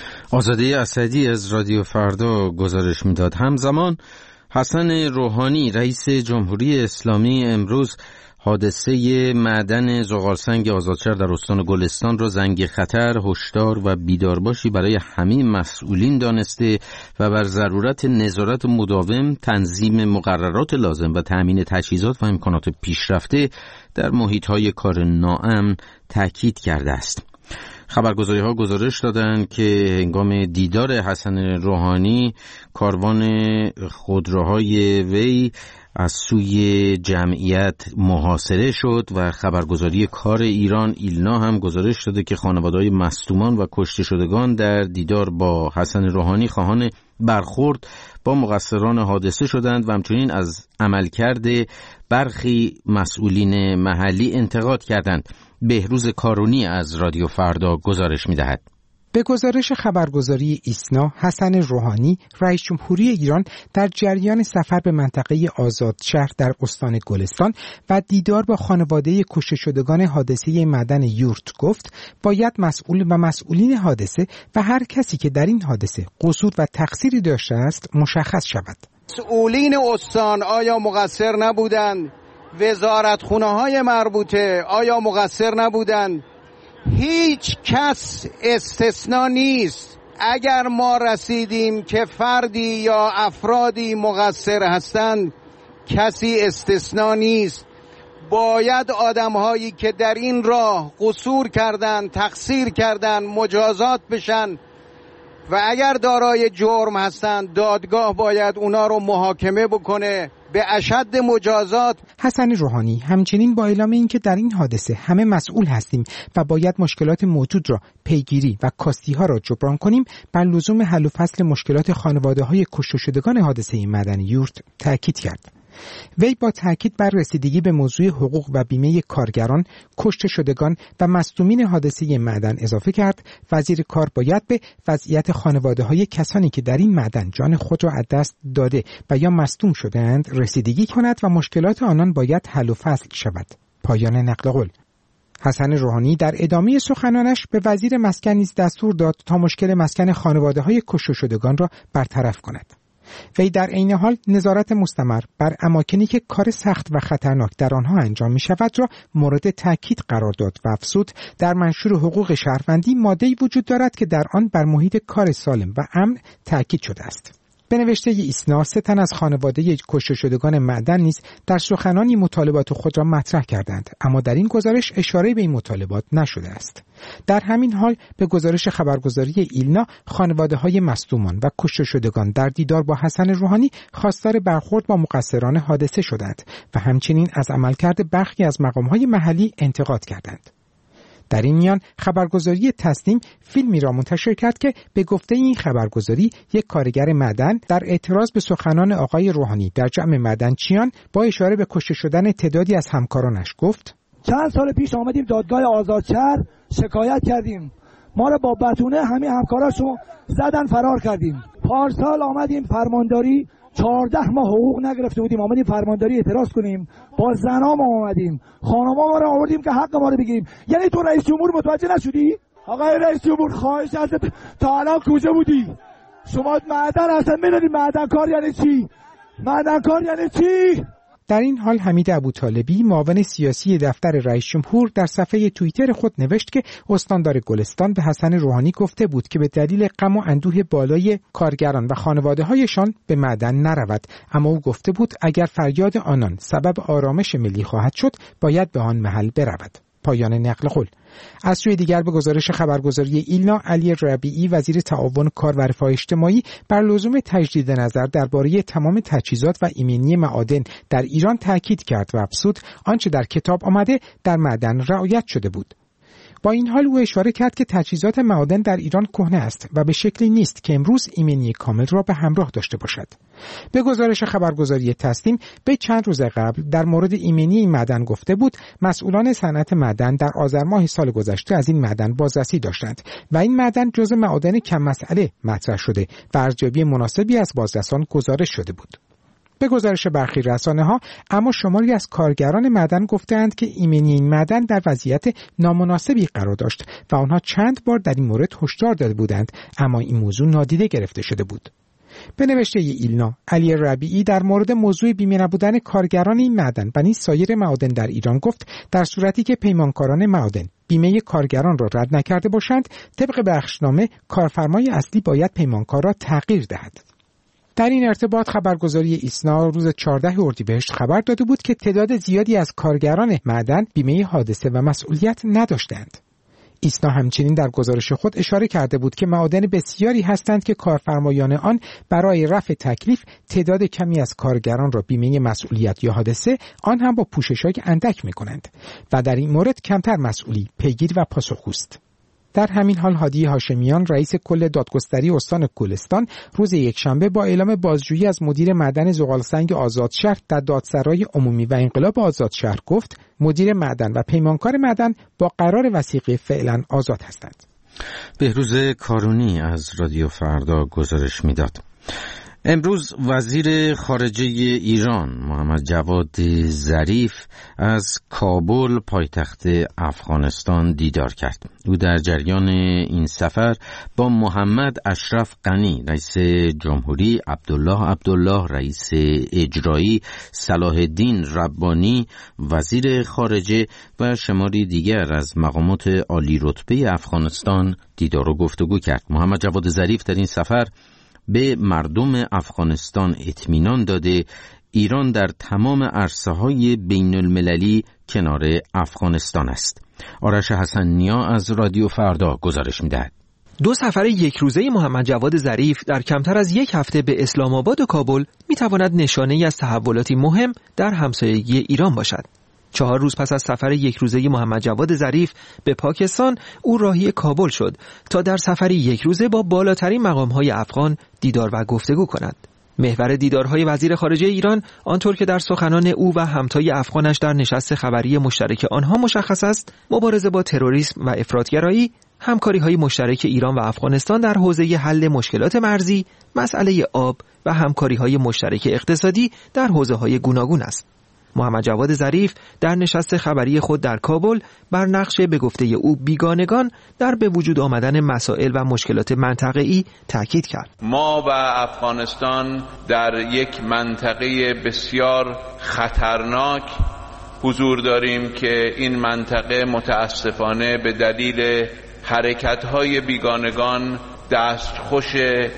آزاده اسدی از رادیو فردا گزارش میداد. همزمان حسن روحانی رئیس جمهوری اسلامی امروز حادثه معدن زغالسنگ آزادشهر در استان گلستان را زنگ خطر، هشدار و بیدارباشی برای همه مسئولین دانسته و بر ضرورت نظارت مداوم، تنظیم مقررات لازم و تأمین تجهیزات و امکانات پیشرفته در محیط‌های کار ناامن تاکید کرده است. خبرگزاری‌ها گزارش دادند که هنگام دیدار حسن روحانی کاروان خودروهای وی از سوی جمعیت محاصره شد و خبرگزاری کار ایران ایلنا هم گزارش داده که خانواده‌های مصدومان و کشته شدگان در دیدار با حسن روحانی خواهان برخورد با مقصران حادثه شدند و همچنین از عملکرد برخی مسئولین محلی انتقاد کردند. بهروز کارونی از رادیو فردا گزارش می‌دهد. به گزارش خبرگزاری ایسنا، حسن روحانی، رئیس جمهوری ایران در جریان سفر به منطقه آزادشهر در استان گلستان و دیدار با خانواده کشته شدگان حادثه معدن یورت گفت باید مسئول و مسئولین حادثه و هر کسی که در این حادثه قصور و تقصیری داشته است مشخص شود. مسئولین استان آیا مقصر نبودند؟ وزارتخونه‌های مربوطه آیا مقصر نبودند؟ هیچ کس استثنا نیست. اگر ما رسیدیم که فردی یا افرادی مقصر هستند، کسی استثنا نیست. باید آدم‌هایی که در این راه قصور کردند، تقصیر کردند، مجازات بشن و اگر دارای جرم هستند دادگاه باید اونا رو محاکمه بکنه به اشد مجازات. حسن روحانی همچنین با اعلام اینکه در این حادثه همه مسئول هستیم و باید مشکلات موجود را پیگیری و کاستی‌ها را جبران کنیم، بر لزوم حل و فصل مشکلات خانواده‌های کشته شدگان حادثه معدن یورت تاکید کرد. وی با تاکید بر رسیدگی به موضوع حقوق و بیمه کارگران، کشته شدگان و مصدومین حادثه معدن اضافه کرد وزیر کار باید به وضعیت خانواده‌های کسانی که در این معدن جان خود را از دست داده و یا مصدوم شده‌اند رسیدگی کند و مشکلات آنان باید حل و فصل شود. پایان نقل قول. حسن روحانی در ادامه سخنانش به وزیر مسکن نیز دستور داد تا مشکل مسکن خانواده‌های کشته شدگان را برطرف کند. وی در عین حال نظارت مستمر بر اماکنی که کار سخت و خطرناک در آنها انجام می شود را مورد تاکید قرار داد و افزود در منشور حقوق شهروندی ماده‌ای وجود دارد که در آن بر محیط کار سالم و امن تاکید شده است. به نوشته ایسنا 3 تن از خانواده کشته شدگان معدن نیز در سخنانی مطالبات خود را مطرح کردند، اما در این گزارش اشاره به این مطالبات نشده است. در همین حال به گزارش خبرگزاری ایلنا خانواده‌های مصدومان و کشته شدگان در دیدار با حسن روحانی خواستار برخورد با مقصران حادثه شدند و همچنین از عملکرد برخی از مقام‌های محلی انتقاد کردند. در این میان خبرگزاری تسنیم فیلمی را منتشر کرد که به گفته این خبرگزاری یک کارگر معدن در اعتراض به سخنان آقای روحانی در جمع معدنچیان با اشاره به کشته شدن تعدادی از همکارانش گفت: چند سال پیش آمدیم دادگاه آزادشهر شکایت کردیم، ما را با بتونه همین همکاراشو زدن فرار کردیم. پارسال آمدیم فرمانداری 14 ماه حقوق نگرفته بودیم، آمدیم فرمانداری اعتراض کنیم، با زنام آمدیم، خانما ما رو آوردیم که حق ما رو بگیریم. یعنی تو رئیس جمهور متوجه نشدی؟ آقای رئیس جمهور خواهش ازت تا الان کجا بودی؟ شما معدن اصلا میدونی معدن کار یعنی چی؟ معدن کار یعنی چی؟ در این حال حمید ابوطالبی معاون سیاسی دفتر رئیس جمهور در صفحه توییتر خود نوشت که استاندار گلستان به حسن روحانی گفته بود که به دلیل غم و اندوه بالای کارگران و خانواده‌هایشان به معدن نرود، اما او گفته بود اگر فریاد آنان سبب آرامش ملی خواهد شد باید به آن محل برود. پایان نقل قول. از سوی دیگر به گزارش خبرگزاری ایلنا، علی ربیعی وزیر تعاون کار و رفاه اجتماعی بر لزوم تجدید نظر درباره تمام تجهیزات و ایمنی معادن در ایران تاکید کرد و افزود آنچه در کتاب آمده در معدن رعایت شده بود. با این حال او اشاره کرد که تجهیزات معادن در ایران کهنه است و به شکلی نیست که امروز ایمنی کامل را به همراه داشته باشد. به گزارش خبرگزاری تسنیم به چند روز قبل در مورد ایمنی این معدن گفته بود مسئولان صنعت معدن در آذر ماه سال گذشته از این معدن بازرسی داشتند و این معدن جزو معادن کم مسئله مطرح شده و ارزیابی مناسبی از بازرسان گزارش شده بود. به گزارش برخی رسانه‌ها اما شماری از کارگران معدن گفتند که ایمنی این معدن در وضعیت نامناسبی قرار داشت و آنها چند بار در این مورد هشدار داده بودند، اما این موضوع نادیده گرفته شده بود. به نوشته ایلنا، علی ربیعی در مورد موضوع بیمه نبودن کارگران این معدن و نیز سایر معادن در ایران گفت در صورتی که پیمانکاران معادن بیمه کارگران را رد نکرده باشند، طبق بخشنامه کارفرمای اصلی باید پیمانکار را تغییر دهد. در این ارتباط خبرگزاری ایسنا روز 14 اردیبهشت خبر داده بود که تعداد زیادی از کارگران معدن بیمه حادثه و مسئولیت نداشتند. ایسنا همچنین در گزارش خود اشاره کرده بود که معادن بسیاری هستند که کارفرمایان آن برای رفع تکلیف تعداد کمی از کارگران را بیمه مسئولیت یا حادثه آن هم با پوشش‌های اندک می‌کنند و در این مورد کمتر مسئولی، پیگیر و پاسخگوست. در همین حال هادی هاشمیان رئیس کل دادگستری استان گلستان روز یکشنبه با اعلام بازجویی از مدیر معدن زغالسنگ آزادشهر در دادسرای عمومی و انقلاب آزادشهر گفت مدیر معدن و پیمانکار معدن با قرار وثیقه فعلا آزاد هستند. بهروز کارونی از رادیو فردا گزارش میداد. امروز وزیر خارجه ایران محمد جواد ظریف از کابل پایتخت افغانستان دیدار کرد. او در جریان این سفر با محمد اشرف غنی رئیس جمهوری، عبدالله رئیس اجرایی، صلاح الدین ربانی وزیر خارجه و شماری دیگر از مقامات عالی رتبه افغانستان دیدار و گفتگو کرد. محمد جواد ظریف در این سفر به مردم افغانستان اطمینان داده ایران در تمام عرصه‌های بین المللی کنار افغانستان است. آرش حسن نیا از رادیو فردا گزارش می‌دهد. دو سفر یک روزه محمد جواد ظریف در کمتر از یک هفته به اسلام آباد و کابل می‌تواند نشانه‌ای از تحولاتی مهم در همسایگی ایران باشد. 4 روز پس از سفر یک روزه محمد جواد ظریف به پاکستان، او راهی کابل شد تا در سفری یک روزه با بالاترین مقام‌های افغان دیدار و گفتگو کند. محور دیدارهای وزیر خارجه ایران، آنطور که در سخنان او و همتای افغانش در نشست خبری مشترک آنها مشخص است، مبارزه با تروریسم و افراطگرایی، همکاری‌های مشترک ایران و افغانستان در حوزه حل مشکلات مرزی، مسئله آب و همکاری‌های مشترک اقتصادی در حوزه‌های گوناگون است. محمد جواد ظریف در نشست خبری خود در کابل بر نقش به گفته او بیگانگان در به وجود آمدن مسائل و مشکلات منطقه‌ای تاکید کرد. ما و افغانستان در یک منطقه بسیار خطرناک حضور داریم که این منطقه متاسفانه به دلیل حرکت‌های بیگانگان دستخوش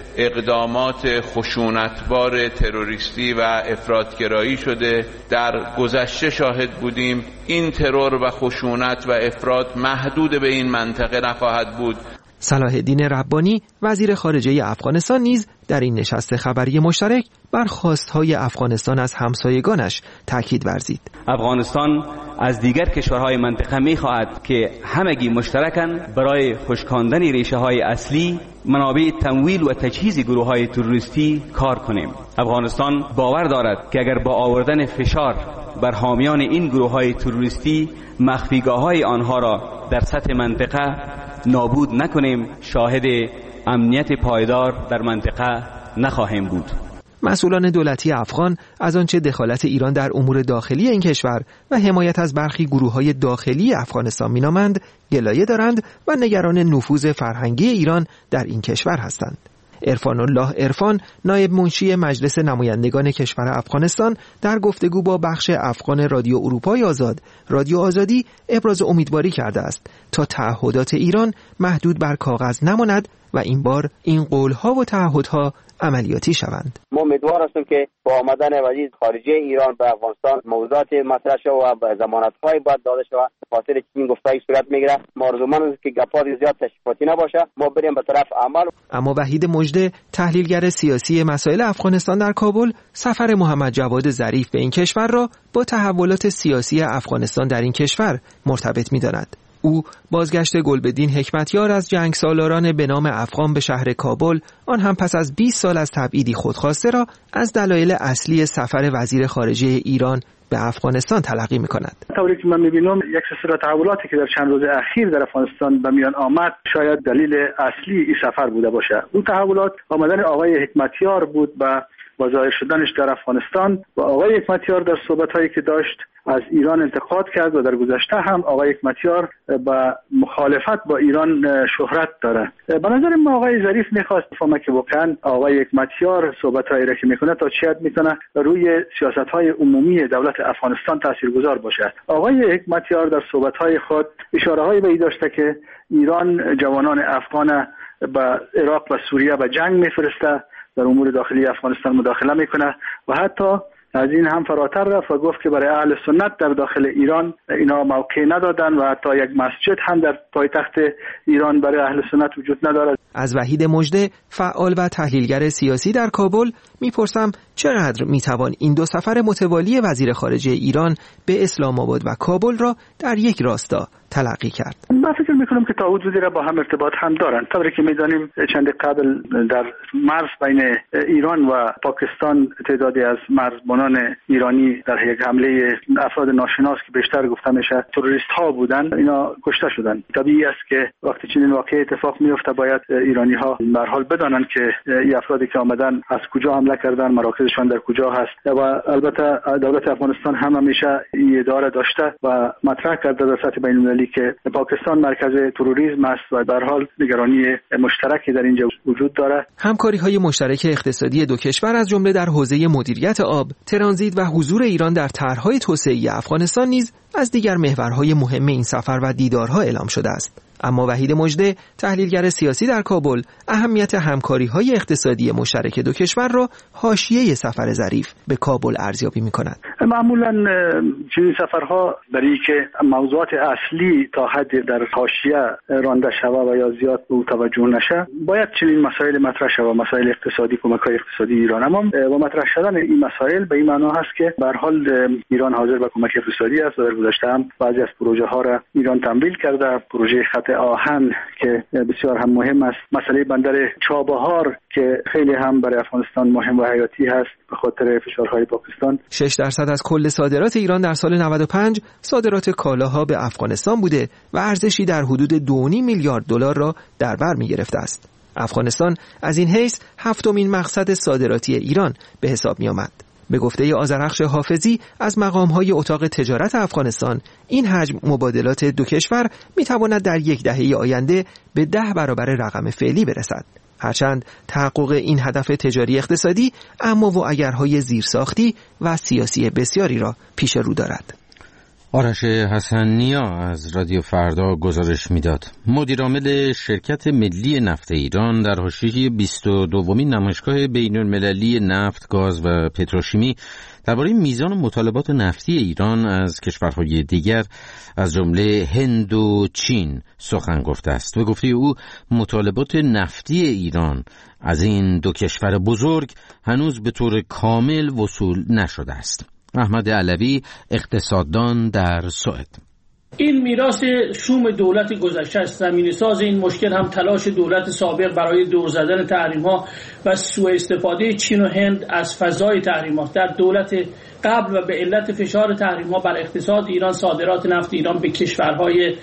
اقدامات خشونتبار تروریستی و افراطگرایی شده. در گذشته شاهد بودیم این ترور و خشونت و افراط محدود به این منطقه نخواهد بود. صلاح الدین ربانی وزیر خارجه افغانستان نیز در این نشست خبری مشترک بر خواستهای افغانستان از همسایگانش تاکید ورزید. افغانستان از دیگر کشورهای منطقه می‌خواهد که همگی مشترکاً برای خشکاندن ریشه‌های اصلی منابع تمویل و تجهیز گروه‌های تروریستی کار کنیم. افغانستان باور دارد که اگر با آوردن فشار بر حامیان این گروه‌های تروریستی مخفیگاه‌های آنها را در سطح منطقه نابود نکنیم، شاهد امنیت پایدار در منطقه نخواهیم بود. مسئولان دولتی افغان از آنچه دخالت ایران در امور داخلی این کشور و حمایت از برخی گروه‌های داخلی افغانستان مینامند گلایه دارند و نگران نفوذ فرهنگی ایران در این کشور هستند. عرفان الله عرفان، نایب منشی مجلس نمایندگان کشور افغانستان، در گفتگو با بخش افغان رادیو اروپای آزاد، رادیو آزادی، ابراز امیدواری کرده است تا تعهدات ایران محدود بر کاغذ نماند و این بار این قولها و تعهدها عملیاتی شوند. ما امیدوار هستیم که با آمدن وزیر خارجه ایران به افغانستان موضوعات مطرح شود و ضمانت‌های باید داده شود. خاطر که این گفتگو صورت میگیره، ما آرزومندیم که گپ‌ها زیاد تشریفاتی نباشه، ما بریم به طرف عمل. اما وحید مژده، تحلیلگر سیاسی مسائل افغانستان در کابل، سفر محمد جواد ظریف به این کشور را با تحولات سیاسی افغانستان در این کشور مرتبط می‌داند. او بازگشت گلبدین حکمتیار از جنگ سالاران به نام افغان به شهر کابل، آن هم پس از 20 سال از تبعیدی خودخواسته، را از دلایل اصلی سفر وزیر خارجه ایران به افغانستان تلقی می‌کند. طوری که من می‌بینم یک سلسله تحولاتی که در چند روز اخیر در افغانستان به میان آمد شاید دلیل اصلی این سفر بوده باشه. اون تحولات آمدن آقای حکمتیار بود و ظاهر شدنش در افغانستان و آقای حکمتیار در صحبت‌هایی که داشت از ایران انتقاد کرد و در گذشته هم آقای حکمتیار با مخالفت با ایران شهرت داره. به نظر ما آقای ظریف می‌خواست بفهمه که واقعا آقای حکمتیار صحبت‌هایی را که می‌کنه تا چه حد می‌تونه روی سیاست‌های عمومی دولت افغانستان تاثیرگذار باشه. آقای حکمتیار در صحبت‌های خود اشاره‌هایی به این داشته که ایران جوانان افغان به عراق و سوریه به جنگ می‌فرسته، در امور داخلی افغانستان مداخله میکنه و حتی از این هم فراتر رفت و گفت که برای اهل سنت در داخل ایران اینا موقع ندادن و حتی یک مسجد هم در پایتخت ایران برای اهل سنت وجود ندارد. از وحید مژده، فعال و تحلیلگر سیاسی در کابل، میپرسم چقدر میتوان این دو سفر متوالی وزیر خارجه ایران به اسلام آباد و کابل را در یک راستا تلقی کرد. من فکر میکنم که تا حدودی را با هم ارتباط هم دارند. طوری که میدانیم چند قبل در مرز بین ایران و پاکستان تعدادی از مرزبانان ایرانی در یک حمله افراد ناشناس که بیشتر گفته میشه تروریست ها بودند، اینا کشته شدند. طبیعی است که وقتی چنین واقعی اتفاق میفته باید ایرانی ها به هر حال بدانند که این افرادی که آمدن از کجا حمله کردن، مراکزشان در کجا هست و البته دولت افغانستان هم همیشه این ادعا داشته و مطرح کرده در سطح بین المللی که پاکستان مرکز تروریسم است و به هر حال نگرانی مشترکی در اینجا وجود داره. همکاری‌های مشترک اقتصادی دو کشور از جمله در حوزه مدیریت آب، ترانزیت و حضور ایران در طرح‌های توسعه‌ای افغانستان نیز از دیگر محورهای مهم این سفر و دیدارها اعلام شده است. اما وحید مژده، تحلیلگر سیاسی در کابل، اهمیت همکاری‌های اقتصادی مشترک دو کشور را حاشیه سفر ظریف به کابل ارزیابی می‌کند. معمولاً چنین سفرها برای که موضوعات اصلی تا حدی در حاشیه رانده شود و یا زیاد به توجه نشه، باید چنین مسائل مطرح شود، مسائل اقتصادی، کمک‌های اقتصادی ایران. اما و مطرح شدن این مسائل به این معنا هست که به هر حال ایران حاضر به کمک اقتصادی است و در گذشته هم بعضی از پروژه‌ها را ایران تمویل کرده. پروژه خط آهن که بسیار هم مهم است، مسئله بندر چابهار که خیلی هم برای افغانستان مهم و حیاتی هست به خاطر فشارهای پاکستان. 6% از کل صادرات ایران در سال 95 صادرات کالاها به افغانستان بوده و ارزشی در حدود 2.5 میلیارد دلار را در بر می‌گرفته است. افغانستان از این حیث هفتمین مقصد صادراتی ایران به حساب می‌آمد. به گفته آذرخش حافظی از مقام‌های اتاق تجارت افغانستان، این حجم مبادلات دو کشور می‌تواند در یک دهه آینده به 10 برابر رقم فعلی برسد. هرچند تحقق این هدف تجاری اقتصادی اما و اگرهای زیرساختی و سیاسی بسیاری را پیش رو دارد. آرش حسن‌نیا از رادیو فردا گزارش میداد. مدیرعامل شرکت ملی نفت ایران در حاشیه 22مین نمایشگاه بین‌المللی نفت، گاز و پتروشیمی درباره میزان مطالبات نفتی ایران از کشورهای دیگر از جمله هند و چین سخن گفته است. به گفته او مطالبات نفتی ایران از این دو کشور بزرگ هنوز به طور کامل وصول نشده است. احمد علوی، اقتصاددان در سوئد: این میراث شوم دولت گذشته است. زمینه ساز این مشکل هم تلاش دولت سابق برای دور زدن تحریم‌ها و سوء استفاده چین و هند از فضای تحریم‌ها. در دولت قبل و به علت فشار تحریم‌ها بر اقتصاد ایران، صادرات نفت ایران به کشورهای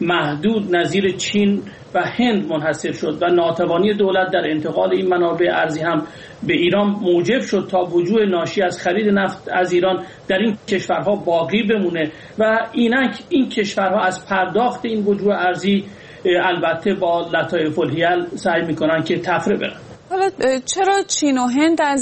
محدود نظیر چین و هند منحصر شد و ناتوانی دولت در انتقال این منابع ارزی هم به ایران موجب شد تا وجوه ناشی از خرید نفت از ایران در این کشورها باقی بمونه و اینک این کشورها از پرداخت این وجوه ارزی البته با لطایف الحیل سعی میکنن که تفره برن. حالا چرا چین و هند از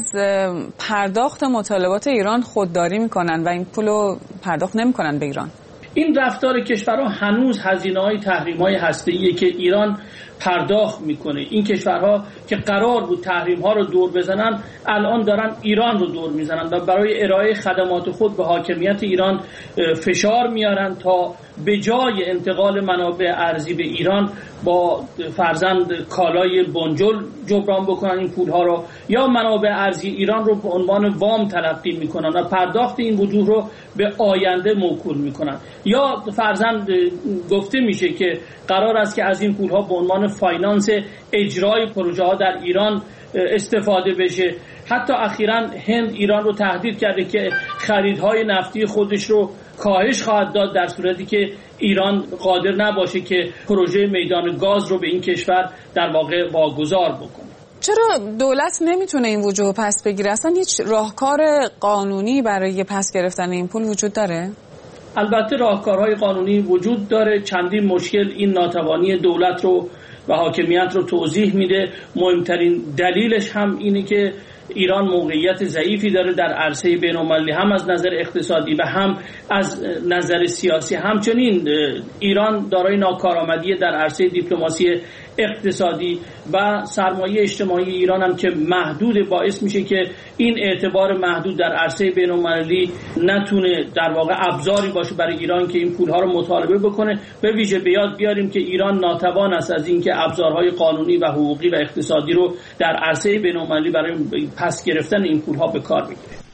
پرداخت مطالبات ایران خودداری میکنن و این پولو پرداخت نمیکنن به ایران؟ این رفتار کشورها هنوز هزینه‌های تحریم‌های هسته‌ایه که ایران پرداخت میکنه. این کشورها که قرار بود تحریم‌ها رو دور بزنن الان دارن ایران رو دور میزنن و برای ارائه خدمات خود به حاکمیت ایران فشار میارن تا به جای انتقال منابع ارزی به ایران با فرضاً کالای بنجل جبران بکنن این پولها رو، یا منابع ارزی ایران رو به عنوان وام تلقی میکنن و پرداخت این وجوه رو به آینده موکول میکنن، یا فرضاً گفته میشه که قرار است که از این پولها به عنوان فاینانس اجرای پروژه ها در ایران استفاده بشه. حتی اخیراً هند ایران رو تهدید کرده که خریدهای نفتی خودش رو کاهش خواهد داد در صورتی که ایران قادر نباشه که پروژه میدان گاز رو به این کشور در واقع واگذار بکنه. چرا دولت نمیتونه این وجوه پس بگیره؟ اصلا هیچ راهکار قانونی برای پس گرفتن این پول وجود داره؟ البته راهکارهای قانونی وجود داره. چندین مشکل این ناتوانی دولت رو و حاکمیت رو توضیح میده. مهمترین دلیلش هم اینه که ایران موقعیت ضعیفی داره در عرصه بین‌المللی، هم از نظر اقتصادی و هم از نظر سیاسی. همچنین ایران دارای ناکارآمدی در عرصه دیپلماسی اقتصادی و سرمایه اجتماعی ایران هم که محدود، باعث میشه که این اعتبار محدود در عرصه بین‌المللی نتونه در واقع ابزاری باشه برای ایران که این پولها رو مطالبه بکنه. به ویژه به یاد بیاریم که ایران ناتوان است از اینکه ابزارهای قانونی و حقوقی و اقتصادی رو در عرصه بین‌المللی برای پس گرفتن این پولها به کار بگیره.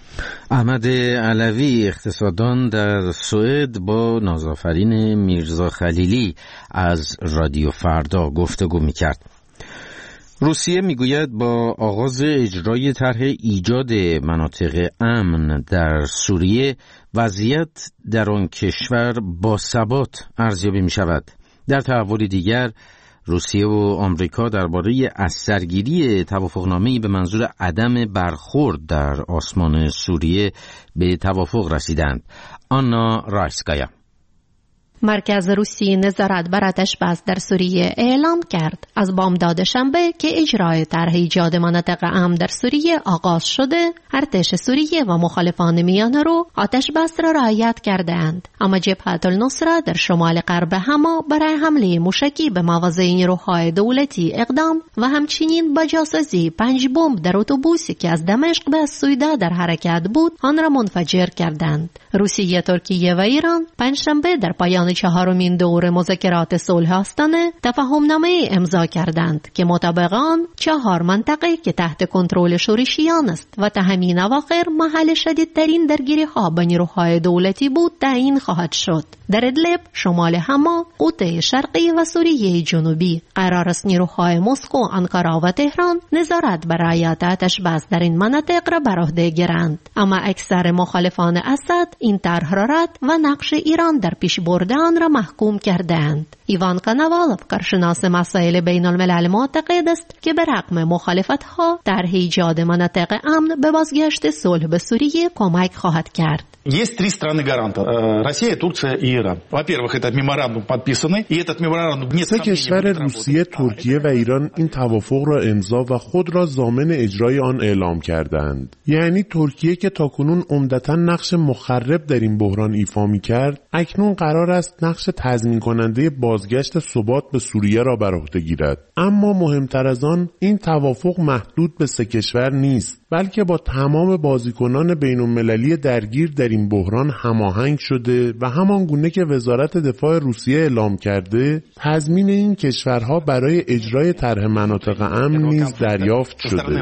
احمد علوی اقتصاددان در سوئد با نازآفرین میرزا خلیلی از رادیو فردا گفتگو می‌کرد. روسیه میگوید با آغاز اجرای طرح ایجاد مناطق امن در سوریه وضعیت در آن کشور با ثبات ارزیابی می‌شود. در تحول دیگر روسیه و آمریکا درباره از سرگیری توافقنامه‌ای به منظور عدم برخورد در آسمان سوریه به توافق رسیدند. آنا رایسکایا. مرکز روسیه نظارت بر آتش‌بس در سوریه اعلام کرد از بامداد شنبه که اجرای طرح ایجاد مناطق امن در سوریه آغاز شده. ارتش سوریه و مخالفان میانه‌رو آتش‌بس را رعایت کردند، اما جبهه النصره در شمال غرب حما برای حمله موشکی به مواضع نیروهای دولتی اقدام و همچنین با جاسازی 5 بمب در اتوبوسی که از دمشق به سویدا در حرکت بود آن را منفجر کردند. روسیه، ترکیه و ایران پنجشنبه در پایان 4مین دور مذاکرات صلح آستانه تفاهمنامه امضا کردند که مطابق آن 4 منطقه که تحت کنترل شورشیان است و تا همین اواخر محل شدیدترین درگیری‌ها با نیروهای دولتی بود تعیین خواهد شد. در ادلب، شمال حما، قوطه شرقی و سوریه جنوبی قرار است نیروهای مسکو، آنکارا و تهران نظارت بر رعایت آتش‌بس در این مناطق را بر عهده گیرند، اما اکثر مخالفان اسد این طرح را رد و نقش ایران در پیشبرد آن را محکوم کردند. ایوان کانوالوف، کارشناس مسائل بین الملل، معتقد است که به رغم مخالفت‌ها طرح ایجاد مناطق امن به بازگشت صلح به سوریه کمک خواهد کرد. Есть 3 страны гаранта: Россия, Турция и Иран. Во-первых, этот меморандум подписанный, и этот меморандум нет сомнений. کشور روسیه، ترکیه و ایران این توافق را امضا و خود را ضامن اجرای آن اعلام کردند. یعنی ترکیه که تاکنون عمدتاً نقش مخرب در این بحران ایفا می‌کرد، اکنون قرار است نقش تضمین کننده بازگشت ثبات به سوریه را بر عهده گیرد. اما مهمتر از آن، این توافق محدود به 3 کشور نیست، بلکه با تمام بازیکنان بین‌المللی درگیر در این بحران هماهنگ شده و همان گونه که وزارت دفاع روسیه اعلام کرده، تضمین این کشورها برای اجرای طرح مناطق امن نیز دریافت شده.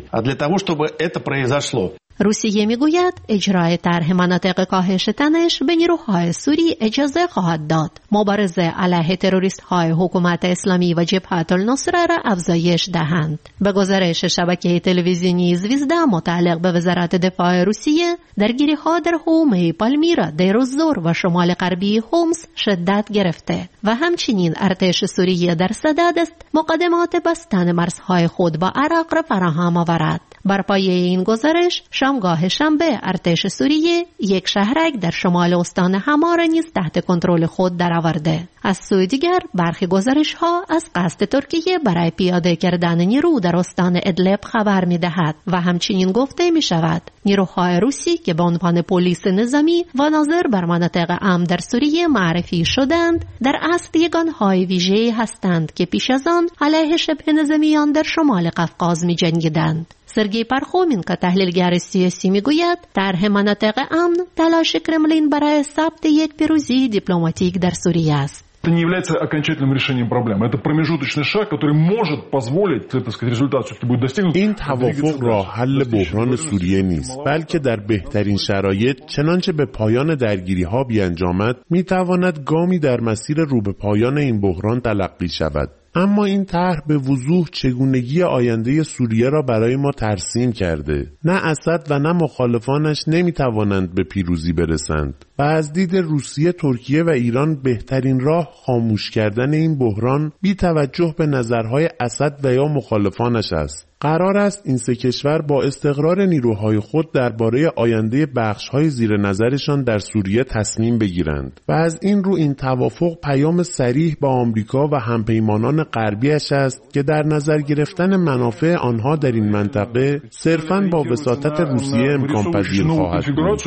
روسیه میگوید اجرای طرح مناطق کاهش تنش به نیروهای سوری اجازه خواهد داد مبارزه علیه تروریست‌های حکومت اسلامی و جبهه النصره را افزایش دهند. به گزارش شبکه تلویزیونی زویزدا متعلق به وزارت دفاع روسیه، درگیری‌ها در حومه پالمیرا، دیر الزور و شمال غربی هومس شدت گرفته و همچنین ارتش سوریه در صدد است مقدمات بستن مرزهای خود با عراق را فراهم آورد. بر پایه این گزارش شامگاه شنبه ارتش سوریه یک شهرک در شمال استان حما را نیز تحت کنترل خود درآورده. از سوی دیگر برخی گزارش‌ها از قصد ترکیه برای پیاده کردن نیرو در استان ادلب خبر می‌دهد و همچنین گفته می‌شود نیروهای روسی که به عنوان پلیس نظامی و ناظر بر مناطق امن در سوریه معرفی شدند در اصل یگانهای ویژه‌ای هستند که پیش از آن علیه شبه نظامیان در شمال قفقاز می‌جنگیدند. سرگئی پرخومین که تحلیلگر سیاسی میگوید طرح مناطق امن تلاش کرملین برای ثبت یک پیروزی دیپلماتیک در سوریه است. Это не является окончательным решением проблемы. Это промежуточный шаг, который может позволить, так сказать, результат все-таки будет достигнут. این توافق راه حل بحران سوریه نیست، بلکه در بهترین شرایط چنانچه به پایان درگیری‌ها بیانجامد میتواند گامی در مسیر رو به پایان این بحران تلقی شود. اما این طرح به وضوح چگونگی آینده سوریه را برای ما ترسیم کرده. نه اسد و نه مخالفانش نمیتوانند به پیروزی برسند و از دید روسیه، ترکیه و ایران بهترین راه خاموش کردن این بحران بی توجه به نظرهای اسد و یا مخالفانش است. قرار است این 3 کشور با استقرار نیروهای خود درباره آینده بخش‌های زیر نظرشان در سوریه تصمیم بگیرند و از این رو این توافق پیام صریح با آمریکا و همپیمانان غربیش است که در نظر گرفتن منافع آنها در این منطقه صرفاً با وساطت روسیه امکان پذیر خواهد بود.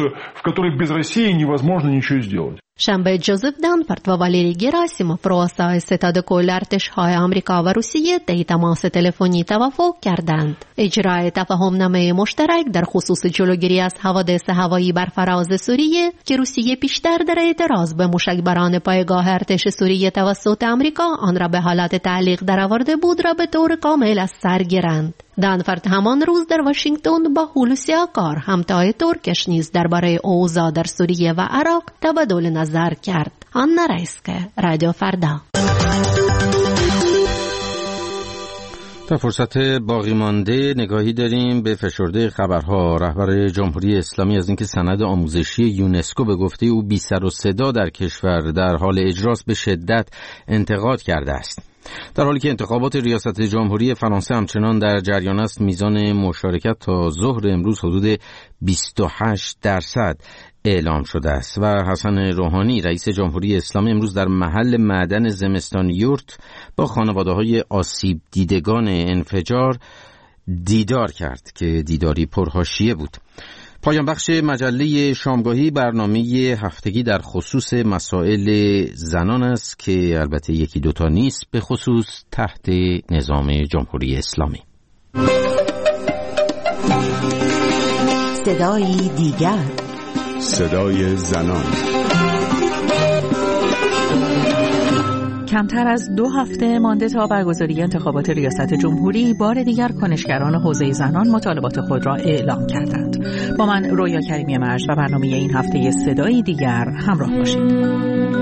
شنبه جوزف دانفورد و والری گراسیموف، رؤسای ستاد کل ارتش‌های آمریکا و روسیه طی تماس تلفنی توافق کردند اجرای تفاهمنامه مشترک در خصوص جلوگیری از حوادث هوایی بر فراز سوریه که روسیه پیشتر در اعتراض به موشکباران پایگاه ارتش سوریه توسط آمریکا آن را به حالت تعلیق درآورده بود را به طور کامل از سر گیرند. دانفورد همان روز در واشنگتن با هولوسی آکار همتای ترکش نیز درباره اوضاع در سوریه و عراق تبادل نظر کرد. آنا رایسکه، رادیو فردا. تا فرصت باقی مانده نگاهی داریم به فشرده خبرها. رهبر جمهوری اسلامی از اینکه سند آموزشی یونسکو به گفته او بی سر و صدا در کشور در حال اجراست به شدت انتقاد کرده است. در حالی که انتخابات ریاست جمهوری فرانسه همچنان در جریان است، میزان مشارکت تا ظهر امروز حدود 28% اعلام شده است و حسن روحانی رئیس جمهوری اسلامی امروز در محل معدن زمستان یورت با خانواده‌های آسیب دیدگان انفجار دیدار کرد که دیداری پرحاشیه بود. پایان بخش مجله شامگاهی برنامه هفتگی در خصوص مسائل زنان است که البته یکی دوتا نیست، به خصوص تحت نظام جمهوری اسلامی. صدای دیگر، صدای زنان. کمتر از 2 هفته مانده تا برگزاری انتخابات ریاست جمهوری، بار دیگر کنشگران حوزه زنان مطالبات خود را اعلام کردند. با من رویا کریمی مرج و برنامه این هفته صدای دیگر همراه باشید.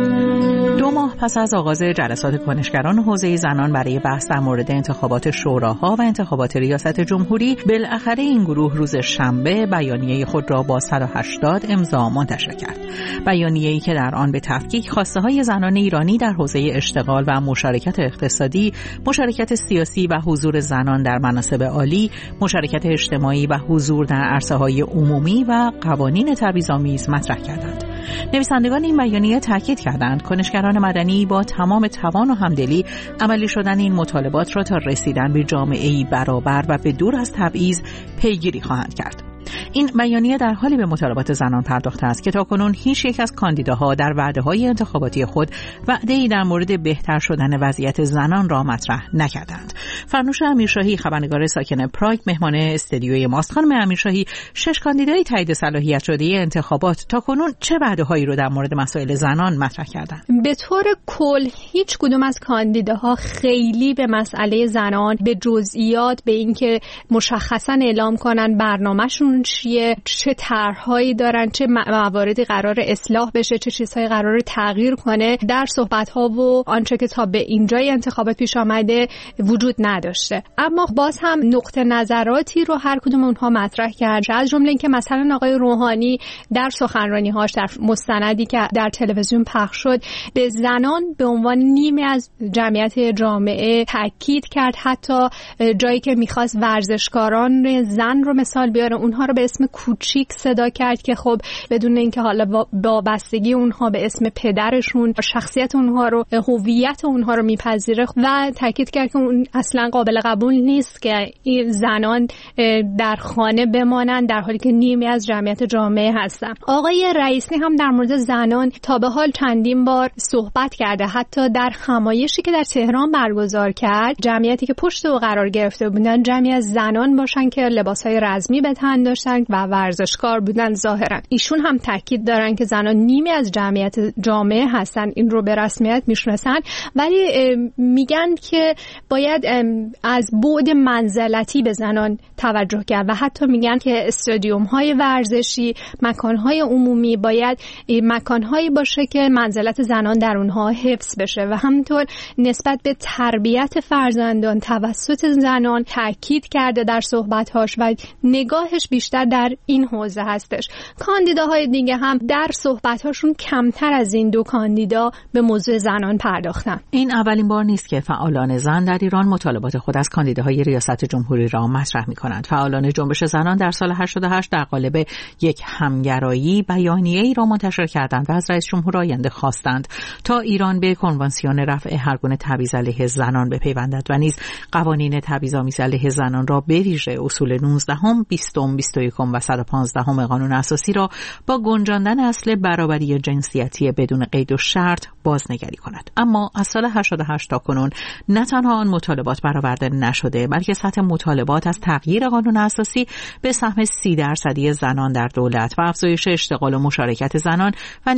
2 ماه پس از آغاز جلسات کنشگران حوزه زنان برای بحث در مورد انتخابات شوراها و انتخابات ریاست جمهوری، بالاخره این گروه روز شنبه بیانیه خود را با 180 امضا منتشر کرد. بیانیه‌ای که در آن به تفکیک خواسته‌های زنان ایرانی در حوزه اشتغال و مشارکت اقتصادی، مشارکت سیاسی و حضور زنان در مناصب عالی، مشارکت اجتماعی و حضور در عرصه‌های عمومی و قوانین تبعیض‌آمیز مطرح کردند. نویسندگان این بیانیه تاکید کردند کنشگران مدنی با تمام توان و همدلی عملی شدن این مطالبات را تا رسیدن به جامعه‌ای برابر و به دور از تبعیض پیگیری خواهند کرد. این بیانیه در حالی به مطالبات زنان پرداخته است که تاکنون هیچ یک از کاندیداها در وعده‌های انتخاباتی خود وعده‌ای در مورد بهتر شدن وضعیت زنان را مطرح نکردند. فرنوش امیرشاهی، خبرنگار ساکن پراگ، مهمان استودیوی ماست. خانم امیرشاهی، 6 کاندیدای تایید صلاحیت شده انتخابات تاکنون چه وعده‌هایی رو در مورد مسائل زنان مطرح کردند؟ به طور کل هیچ کدوم از کاندیداها خیلی به مسئله زنان، به جزئیات، به اینکه مشخصاً اعلام کنن برنامه‌شون چیه، چه طرح‌هایی دارن، چه مواردی قرار اصلاح بشه، چه چیزهایی قرار تغییر کنه، در صحبت‌ها و آنچه که تا به اینجای انتخابات پیش آمده وجود نداشته. اما باز هم نقطه نظراتی رو هر کدوم اونها مطرح کرد، از جمله اینکه مثلا آقای روحانی در سخنرانی‌هاش در مستندی که در تلویزیون پخش شد به زنان به عنوان نیمی از جمعیت جامعه تاکید کرد. حتی جایی که می‌خواست ورزشکاران زن رو مثال بیاره، اونها رو به اسم کوچیک صدا کرد که خب بدون اینکه حالا وابستگی اونها به اسم پدرشون، شخصیت اونها رو، هویت اونها رو میپذیره و تاکید کرد که اون اصلا قابل قبول نیست که این زنان در خانه بمانند در حالی که نیمی از جمعیت جامعه هستن. آقای رئیسی هم در مورد زنان تا به حال چندین بار صحبت کرده. حتی در همایشی که در تهران برگزار کرد، جمعیتی که پشت او قرار گرفته بودن جمعی از زنان باشن که لباسهای رزمی به تن داشتن و ورزشکار بودن. ظاهرا ایشون هم تاکید دارن که زنان نیمی از جمعیت جامعه هستن، این رو به رسمیت میشناسن، ولی میگن که باید از بعد منزلتی به زنان توجه کرد و حتی میگن که استادیوم های ورزشی، مکان های عمومی باید مکان هایی باشه که منزلت زنان در اونها حفظ بشه و همینطور نسبت به تربیت فرزندان توسط زنان تاکید کرده در صحبت‌هاش و نگاهش بیشتر در این حوزه هستش. کاندیداهای دیگه هم در صحبت‌هاشون کمتر از این 2 کاندیدا به موضوع زنان پرداختن. این اولین بار نیست که فعالان زن در ایران مطالبات خود از کاندیداهای ریاست جمهوری را مطرح می‌کنند. فعالان جنبش زنان در سال 88 در قالب یک همگرایی بیانیه‌ای را منتشر کردند و از رئیس جمهور آینده خواستند تا ایران به کنوانسیون رفع هرگونه تبعیض علیه زنان بپیوندد و نیز قوانین تبعیض‌آمیز علیه زنان را به ویژه اصول 19 20 21 و 115 قانون اساسی را با گنجاندن اصل برابری جنسیتی بدون قید و شرط بازنگری کند. اما از سال 88 تا کنون نه تنها آن مطالبات برآورده نشده، بلکه سطح مطالبات از تغییر قانون اساسی به سهم 30% زنان در دولت و افزایش اشتغال و مشارکت زنان و نیز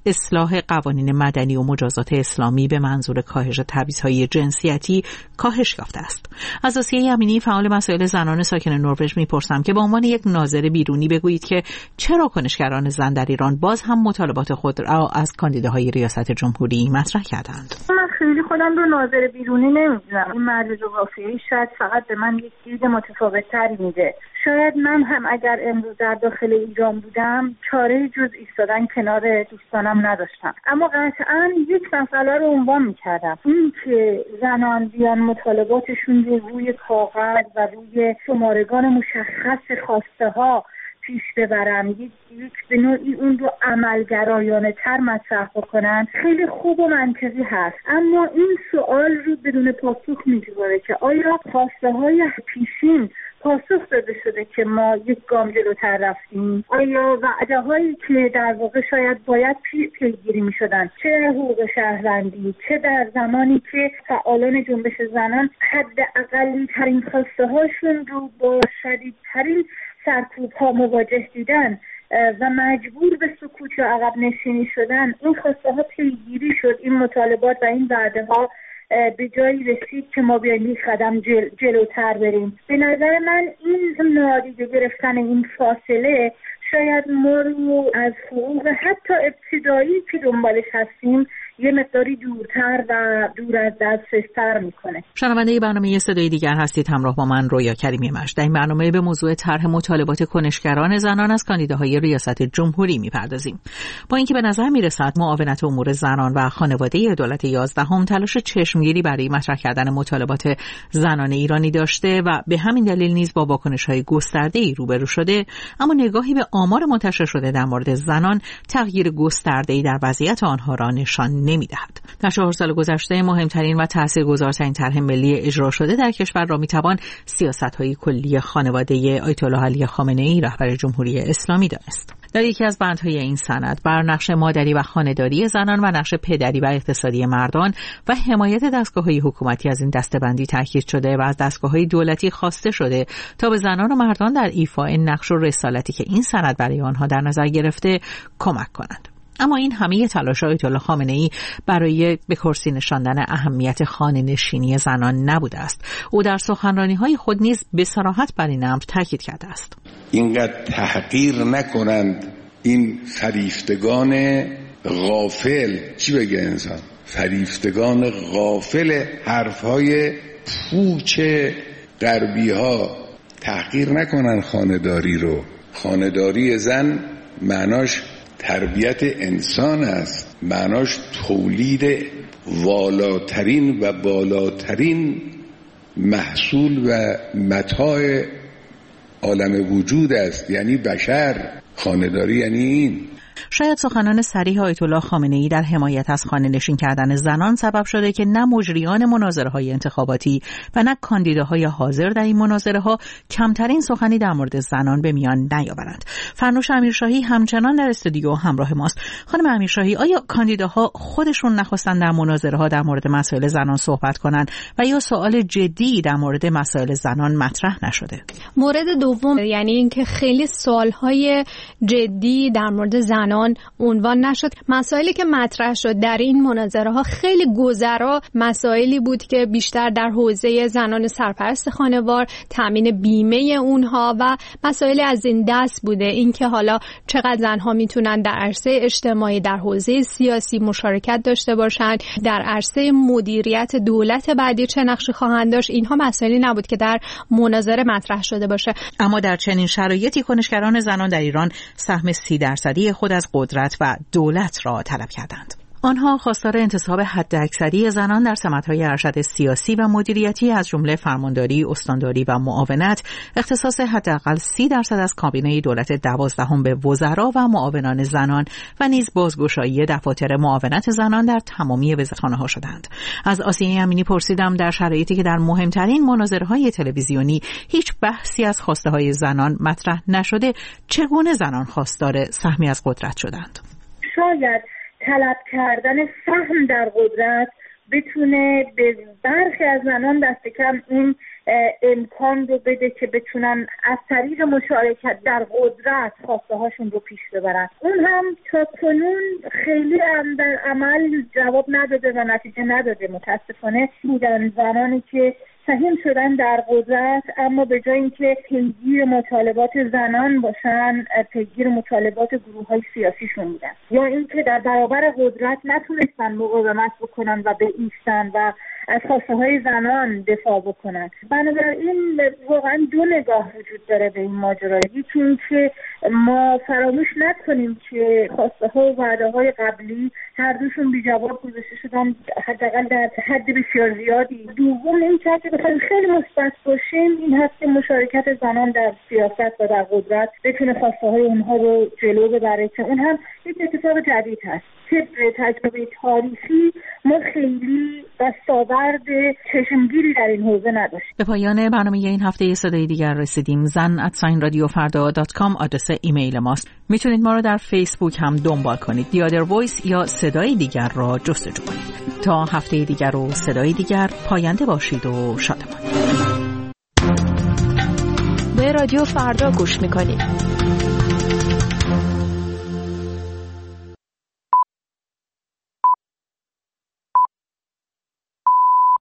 اصلاح قوانین مدنی و مجازات اسلامی به منظور کاهش تبعیض‌های جنسیتی کاهش یافته است. از آسیه امینی فعال مسائل زنان ساکن نروژ میپرسم که به عنوان یک ناظر بیرونی بگویید که چرا کنشگران زن در ایران باز هم مطالبات خود را از کاندیداهای ریاست جمهوری مطرح کردند. من خیلی خودم رو ناظر بیرونی نمیدونم. این مرز جغرافیایی شاید فقط به من یک دید متفاوت‌تری میده. شاید من هم اگر امروز در داخل ایران بودم چاره جز ایستادن کنار دوستانم نداشتم، اما قطعا یک مسئله رو عنوان میکردم، این که زنان بیان مطالباتشون رو روی کاغذ و روی شمارگان مشخص خواسته ها پیش ببرن، یک به نوعی اون رو عملگرایانه تر مطرح بکنن، خیلی خوب و منطقی هست. اما این سوال رو بدون پاسخ میگذاره که آیا خواسته های پیشین پاسخ داده شده که ما یک گام جلوتر رفتیم؟ آیا وعده هایی که در واقع شاید باید پیگیری می شدن، چه حقوق شهروندی، چه در زمانی که فعالان جنبش زنان حد اقلی ترین خواسته هاشون رو با شدیدترین سرکوب ها مواجه دیدن و مجبور به سکوت یا عقب نشینی شدن، این خواسته ها پیگیری شد، این مطالبات و این وعده ها به جایی رسید که ما بیاییم یک قدم جلوتر بریم. به نظر من این نادیده گرفتن این فاصله شاید ما رو از حقوق حتی ابتدایی که دنبالش هستیم یه مقداری دورتر و دور از دسترستر میکنه. شنونده برنامه صدای دیگر هستید، همراه با من رویا کریمی مشت. در این برنامه به موضوع طرح مطالبات کنشگران زنان از کاندیداهای ریاست جمهوری میپردازیم. با اینکه به نظر میرسد معاونت امور زنان و خانواده دولت 11 تلاش چشمگیری برای مطرح کردن مطالبات زنان ایرانی داشته و به همین دلیل نیز با واکنش‌های گسترده‌ای روبرو شده، اما نگاهی به آمار منتشر شده در مورد زنان تغییر گسترده‌ای در وضعیت آنها را نشان نمی‌دهد. در 4 سال گذشته مهمترین و تاثیرگذارترین طرح ملی اجرا شده در کشور را می‌توان سیاست‌های کلی خانواده آیت الله علی خامنه‌ای رهبر جمهوری اسلامی دانست. در یکی از بندهای این سند بر نقش مادری و خانه‌داری زنان و نقش پدری و اقتصادی مردان و حمایت دستگاه‌های حکومتی از این دسته‌بندی تاکید شده و از دستگاه‌های دولتی خواسته شده تا به زنان و مردان در ایفاء نقش و رسالتی که این سند برای آنها در نظر گرفته کمک کنند. اما این همه تلاش آیت الله خامنه‌ای برای به کرسی نشاندن اهمیت خانه‌نشینی زنان نبوده است. او در سخنرانی‌های خود نیز به صراحت بر این امر تاکید کرده است. اینقدر تحقیر نکنند این فریفتگان غافل، چی بگه انسان، فریفتگان غافل حرفهای پوچ غربی ها، تحقیر نکنن خانه‌داری رو. خانه‌داری زن معناش تربیت انسان است، معناش تولید والاترین و بالاترین محصول و متاع عالم وجود است، یعنی بشر. خانه‌داری یعنی این. شاید سخنان صریح آیت الله خامنه‌ای در حمایت از خانه‌نشین کردن زنان سبب شده که نه مجریان مناظره‌های انتخاباتی و نه کاندیداهای حاضر در این مناظره‌ها کمترین سخنی در مورد زنان به میان نیاورند. فرنوش امیرشاهی همچنان در استودیو همراه ماست. خانم امیرشاهی، آیا کاندیداها خودشون نخواستن در مناظره‌ها در مورد مسائل زنان صحبت کنند و یا سوال جدی در مورد مسائل زنان مطرح نشده؟ مورد دوم، یعنی اینکه خیلی سوال‌های جدی در مورد زنان عنوان نشد. مسائلی که مطرح شد در این مناظره ها خیلی گذرا مسائلی بود که بیشتر در حوزه زنان سرپرست خانوار، تامین بیمه اونها و مسائل از این دست بوده. اینکه حالا چقدر زنها میتونن در عرصه اجتماعی، در حوزه سیاسی مشارکت داشته باشند، در عرصه مدیریت دولت بعدی چه نقشی خواهند داشت، اینها مسائلی نبود که در مناظره مطرح شده باشه. اما در چنین شرایطی کنشگران زنان در ایران سهم 30% خود از قدرت و دولت را طلب کردند. آنها خواستار انتصاب حداکثری زنان در سمت‌های ارشد سیاسی و مدیریتی از جمله فرمانداری، استانداری و معاونت، اختصاص حداقل 30% از کابینه دولت 12 به وزرا و معاونان زنان و نیز بازگشایی دفاتر معاونت زنان در تمامی وزارتخانه‌ها شدند. از آسیه امینی پرسیدم در شرایطی که در مهمترین مناظره‌های تلویزیونی هیچ بحثی از خواسته‌های زنان مطرح نشده، چگونه زنان خواستار سهمی از قدرت شدند؟ شاید طلب کردن سهم در قدرت بتونه به برخی از زنان دست کم این امکان رو بده که بتونن از طریق مشارکت در قدرت خواسته هاشون رو پیش ببرن. اون هم تا کنون خیلی در عمل جواب نداده و نتیجه نداده. متاسفانه بودن زنانی که سهیم شدن در قدرت اما به جای اینکه پیگیر مطالبات زنان باشن پیگیر مطالبات گروه‌های سیاسیشون بودن، یا اینکه در برابر قدرت نتونستن مقاومت بکنن و بایستن و از خواسته های زنان دفاع بکنن. بنابراین واقعا دو نگاه وجود داره به این ماجرا. یکی این که ما فراموش نکنیم که خواسته ها و وعده های قبلی هر دوشون بی جواب گذاشته شدن، حداقل در حد بسیار زیادی. دوم این که اگه بخوایم خیلی مثبت باشیم این هست که مشارکت زنان در سیاست و در قدرت بتونه خواسته های اونها رو جلو ببره که اون هم یک اتفاق جدید هست. طبق تجربه تاریخی ما خیلی دستاورد چشمگیری در این حوزه نداشتیم. به پایان برنامه این هفته صدای دیگر رسیدیم. zan@radiofarda.com آدرس ایمیل ماست. میتونید ما رو در فیسبوک هم دنبال کنید. The Other Voice یا صدای دیگر را جستجو کنید. تا هفته دیگر و صدای دیگر، پاینده باشید و شادمان. به رادیو فردا گوش میکنید.